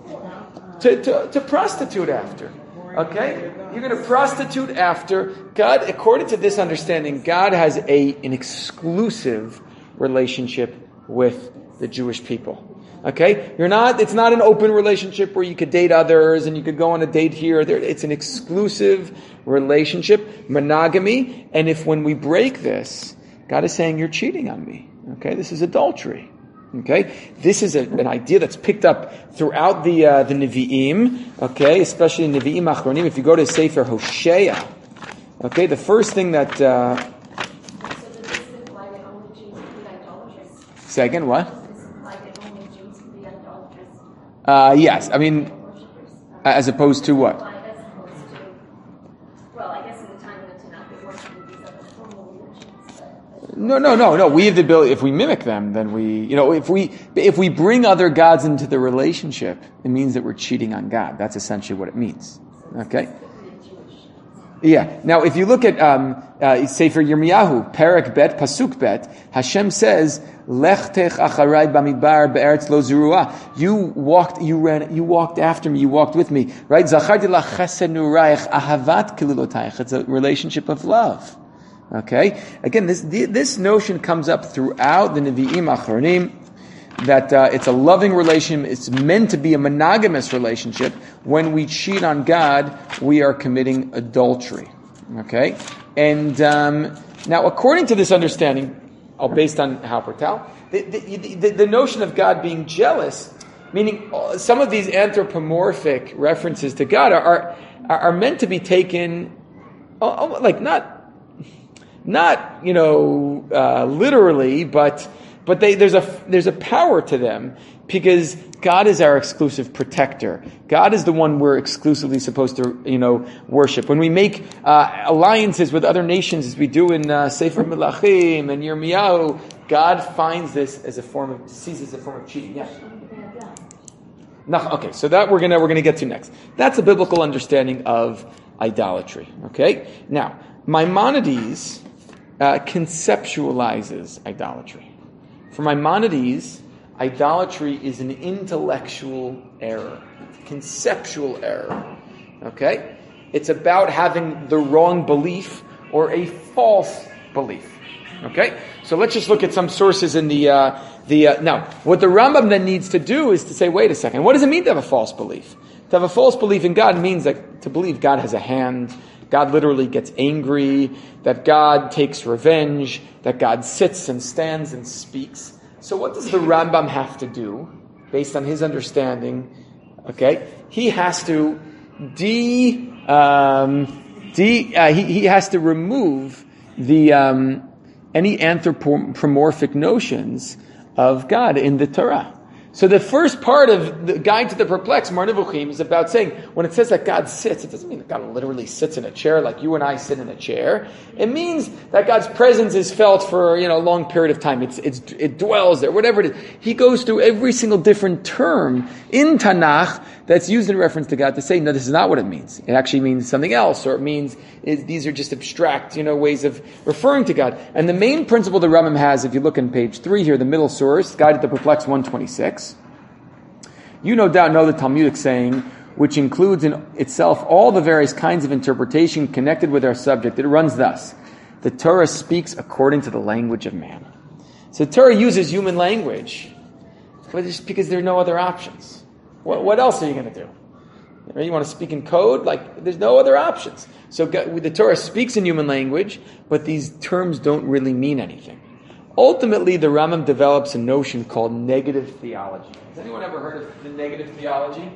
To, to, to prostitute after. Okay? You're going to prostitute after. God, according to this understanding, God has a an exclusive relationship with the Jewish people. Okay? You're not, it's not an open relationship where you could date others and you could go on a date here or there. It's an exclusive relationship, monogamy. And if when we break this, God is saying, you're cheating on me. Okay? This is adultery. Okay, this is a, an idea that's picked up throughout the uh, the Nevi'im. Okay, especially in Nevi'im Achronim. If you go to Sefer Hosea, okay, the first thing that. Uh, So does this imply that only Jews can be idolatrous? say again, what? Does this imply that only Jews can be idolatrous? Uh, yes, I mean, Worshippers? as opposed to what? Like, as opposed to, well, I guess in the time of the Tanakh, they worshiped these other formal religions. But No, no, no, no. We have the ability. If we mimic them, then we, you know, if we if we bring other gods into the relationship, it means that we're cheating on God. That's essentially what it means. Okay. Yeah. Now, if you look at um, uh, Sefer Yirmiyahu, Perek Bet, Pasuk Bet, Hashem says, "Lechtech acharai bamidbar be'eretz lo zerua." You walked, you ran, you walked after me, you walked with me. Right? Zacharti la chesed nurayich ahavat kililotayich. It's a relationship of love. Okay. Again, this this notion comes up throughout the Nevi'im Achronim, that uh, it's a loving relationship. It's meant to be a monogamous relationship. When we cheat on God, we are committing adultery. Okay. And um, now, according to this understanding, Oh, based on Halpertal? The, the, the, the notion of God being jealous, meaning some of these anthropomorphic references to God are are, are meant to be taken, oh, like not, not you know, uh, literally, but but they, there's a there's a power to them because God is our exclusive protector. God is the one we're exclusively supposed to, you know, worship. When we make uh, alliances with other nations, as we do in uh, Sefer Melachim and Yirmiyahu, God finds this as a form of, sees it as a form of cheating. Yeah. No, okay, so that we're gonna we're gonna get to next. That's a biblical understanding of idolatry. Okay, now Maimonides uh, conceptualizes idolatry. For Maimonides, idolatry is an intellectual error, conceptual error. Okay? It's about having the wrong belief or a false belief. Okay? So let's just look at some sources in the, uh, the, uh, now, what the Rambam then needs to do is to say, wait a second, what does it mean to have a false belief? To have a false belief in God means that to believe God has a hand, God literally gets angry, that God takes revenge, that God sits and stands and speaks. So what does the Rambam have to do, based on his understanding? Okay, he has to de, um, de uh, he, he has to remove the um, any anthropomorphic notions of God in the Torah. So the first part of the Guide to the Perplexed, Mar Nevuchim, is about saying, when it says that God sits, it doesn't mean that God literally sits in a chair like you and I sit in a chair. It means that God's presence is felt for, you know, a long period of time. It's, it's, it dwells there, whatever it is. He goes through every single different term in Tanakh that's used in reference to God to say, no, this is not what it means. It actually means something else, or it means it, these are just abstract, you know, ways of referring to God. And the main principle the Rambam has, if you look on page three here, the middle source, Guide to the Perplexed one twenty-six, you no doubt know the Talmudic saying, which includes in itself all the various kinds of interpretation connected with our subject. It runs thus: the Torah speaks according to the language of man. So the Torah uses human language, but just because there are no other options. What, what else are you going to do? You want to speak in code? Like, there's no other options. So God, the Torah speaks in human language, but these terms don't really mean anything. Ultimately, the Rambam develops a notion called negative theology. Has anyone ever heard of the negative theology?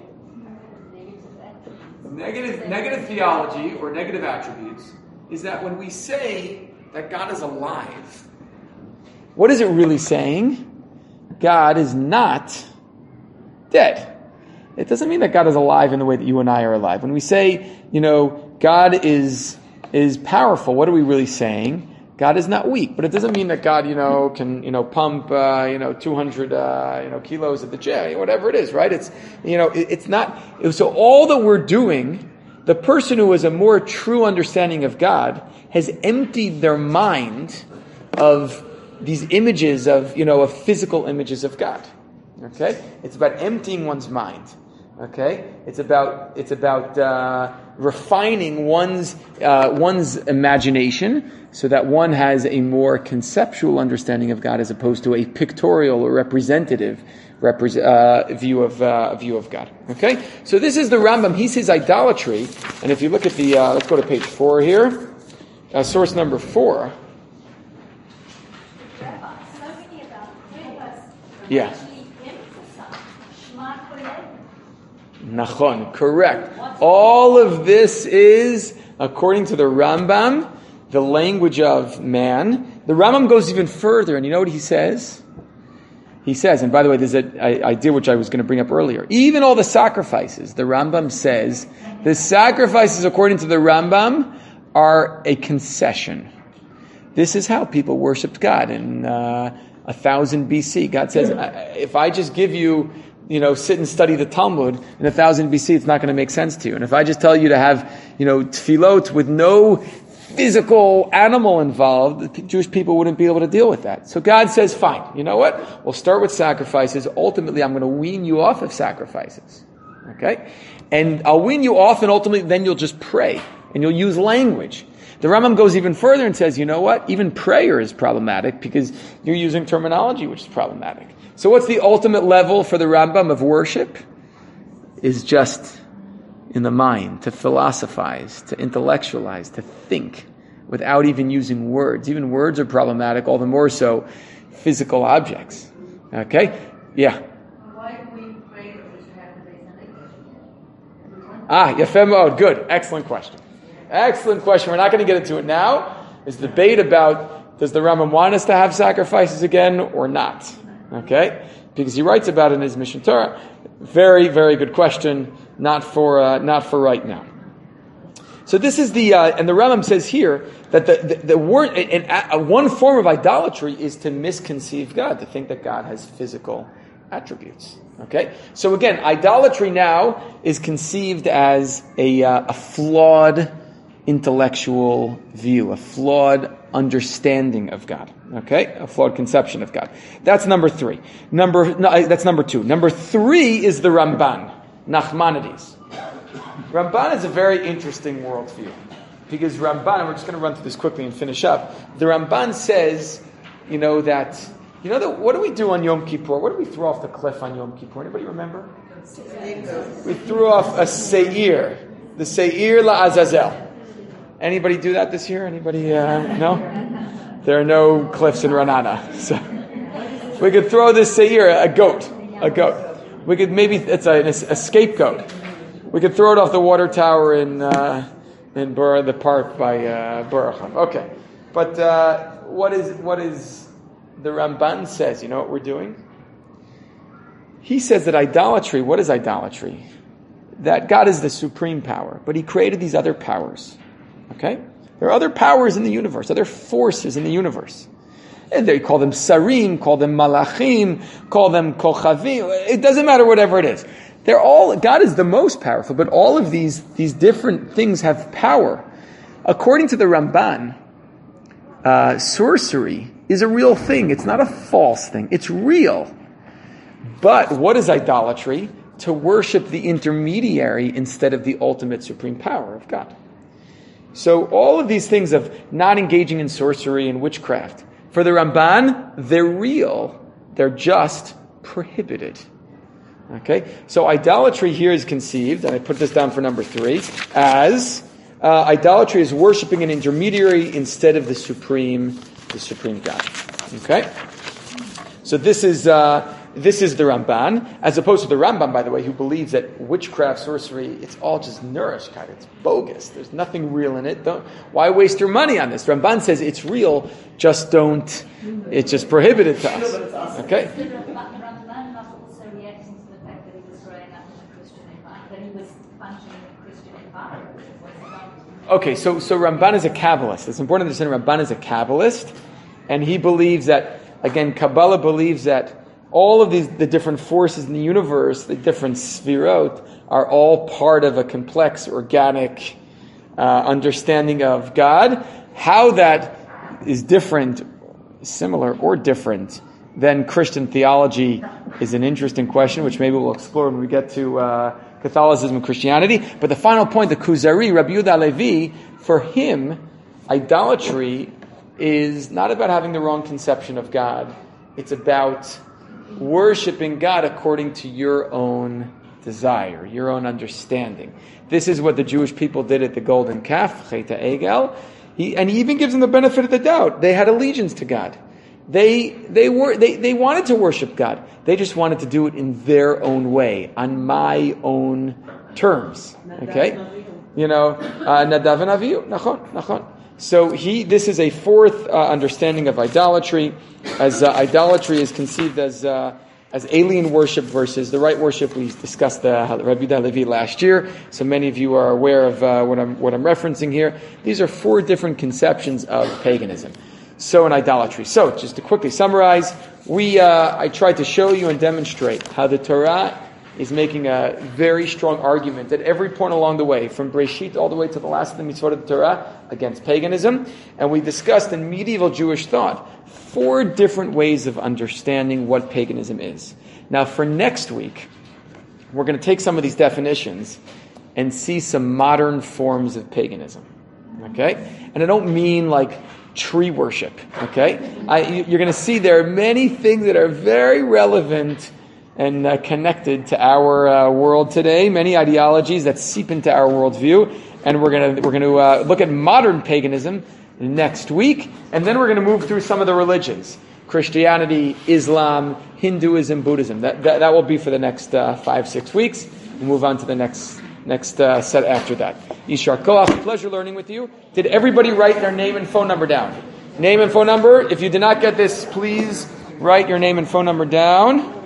Negative, negative theology, or negative attributes, is that when we say that God is alive, what is it really saying? God is not dead. It doesn't mean that God is alive in the way that you and I are alive. When we say, you know, God is is powerful, what are we really saying? God is not weak, but it doesn't mean that God, you know, can, you know, pump, uh, you know, two hundred, uh, you know, kilos at the gym, whatever it is, right? It's, you know, it, it's not, so all that we're doing, the person who has a more true understanding of God has emptied their mind of these images of, you know, of physical images of God. Okay? It's about emptying one's mind. Okay? It's about, it's about, uh, refining one's, uh, one's imagination so that one has a more conceptual understanding of God as opposed to a pictorial or representative repre- uh, view of, uh, view of God. Okay? So this is the Rambam. He says idolatry. And if you look at the, uh, let's go to page four here. Uh, source number four. Yeah. Nachon, correct. All of this is, according to the Rambam, the language of man. The Rambam goes even further, and you know what he says? He says, and by the way, there's an idea which I was going to bring up earlier. Even all the sacrifices, the Rambam says, the sacrifices, according to the Rambam, are a concession. This is how people worshipped God in uh, one thousand B C. God says, if I just give you, you know, sit and study the Talmud in one thousand B C, it's not going to make sense to you. And if I just tell you to have, you know, tefillot with no physical animal involved, the Jewish people wouldn't be able to deal with that. So God says, fine, you know what? We'll start with sacrifices. Ultimately, I'm going to wean you off of sacrifices. Okay? And I'll wean you off, and ultimately then you'll just pray. And you'll use language. The Rambam goes even further and says, you know what? Even prayer is problematic because you're using terminology which is problematic. So what's the ultimate level for the Rambam of worship? Is just in the mind, to philosophize, to intellectualize, to think without even using words. Even words are problematic, all the more so physical objects. Okay? Yeah. Why do we pray that we should have the base and Ah, Yafeh Ma'od. Good. Excellent question. Excellent question. We're not going to get into it now. There's debate about does the Rambam want us to have sacrifices again or not? Okay? Because he writes about it in his Mishneh Torah. Very, very good question. Not for uh, not for right now. So this is the uh, and the Rambam says here that the the, the word and, and uh, one form of idolatry is to misconceive God, to think that God has physical attributes. Okay, so again, idolatry now is conceived as a uh, a flawed intellectual view, a flawed understanding of God. Okay, a flawed conception of God. That's number three. Number no, that's number two. Number three is the Ramban, Nachmanides. Ramban is a very interesting worldview because Ramban, and we're just going to run through this quickly and finish up. The Ramban says, you know that, you know that what do we do on Yom Kippur? What do we throw off the cliff on Yom Kippur? Anybody remember? We threw off a seir, the seir la'azazel. Anybody do that this year? Anybody? Uh, no? There are no cliffs in Ranana. So we could throw this seir, a goat, a goat. We could maybe, it's a, a scapegoat. We could throw it off the water tower in uh, in Bur- the park by uh, Burachav. Okay, but uh, what is what is the Ramban says? You know what we're doing? He says that idolatry. What is idolatry? That God is the supreme power, but He created these other powers. Okay, there are other powers in the universe, other forces in the universe, and they call them sarim, call them malachim, call them kochavim. It doesn't matter, whatever it is. They're all, God is the most powerful, but all of these, these different things have power. According to the Ramban, uh, sorcery is a real thing. It's not a false thing. It's real. But what is idolatry? To worship the intermediary instead of the ultimate supreme power of God. So all of these things of not engaging in sorcery and witchcraft, for the Ramban, they're real. They're just prohibited. Okay, so idolatry here is conceived, and I put this down for number three, as uh, idolatry is worshiping an intermediary instead of the supreme, the supreme God. Okay, so this is uh, this is the Ramban, as opposed to the Rambam, by the way, who believes that witchcraft, sorcery, it's all just nourishkeit, it's bogus. There's nothing real in it. Don't, why waste your money on this? Ramban says it's real, just don't. It's just prohibited to us. Okay. Okay, so, so Ramban is a Kabbalist. It's important to understand Ramban is a Kabbalist, and he believes that, again, Kabbalah believes that all of these, the different forces in the universe, the different sfirot, are all part of a complex, organic uh, understanding of God. How that is different, similar or different than Christian theology is an interesting question, which maybe we'll explore when we get to uh, Catholicism and Christianity. But the final point, the Kuzari, Rabbi Yehuda Halevi, for him, idolatry is not about having the wrong conception of God. It's about worshiping God according to your own desire, your own understanding. This is what the Jewish people did at the Golden Calf, Chet HaEgel. He, and he even gives them the benefit of the doubt. They had allegiance to God. They they were they, they wanted to worship God. They just wanted to do it in their own way, on my own terms. Okay, you know, Nadav and Avihu, nachon, nachon. So he, this is a fourth uh, understanding of idolatry, as uh, idolatry is conceived as uh, as alien worship versus the right worship. We discussed the uh, Rabbi Yehuda Halevi last year, so many of you are aware of uh, what I'm what I'm referencing here. These are four different conceptions of paganism. So in idolatry. So just to quickly summarize, we uh, I tried to show you and demonstrate how the Torah is making a very strong argument at every point along the way, from Breshit all the way to the last of the mitzvot of the Torah, against paganism. And we discussed in medieval Jewish thought four different ways of understanding what paganism is. Now for next week, we're going to take some of these definitions and see some modern forms of paganism. Okay? And I don't mean like tree worship. Okay? I, you're going to see there are many things that are very relevant and uh, connected to our uh, world today, many ideologies that seep into our worldview, and we're going to we're going to uh, look at modern paganism next week. And then we're going to move through some of the religions. Christianity, Islam, Hinduism, Buddhism. That, that, that will be for the next uh, five, six weeks. We'll move on to the next next uh, set after that. Yishar Koach, pleasure learning with you. Did everybody write their name and phone number down? Name and phone number. If you did not get this, please write your name and phone number down.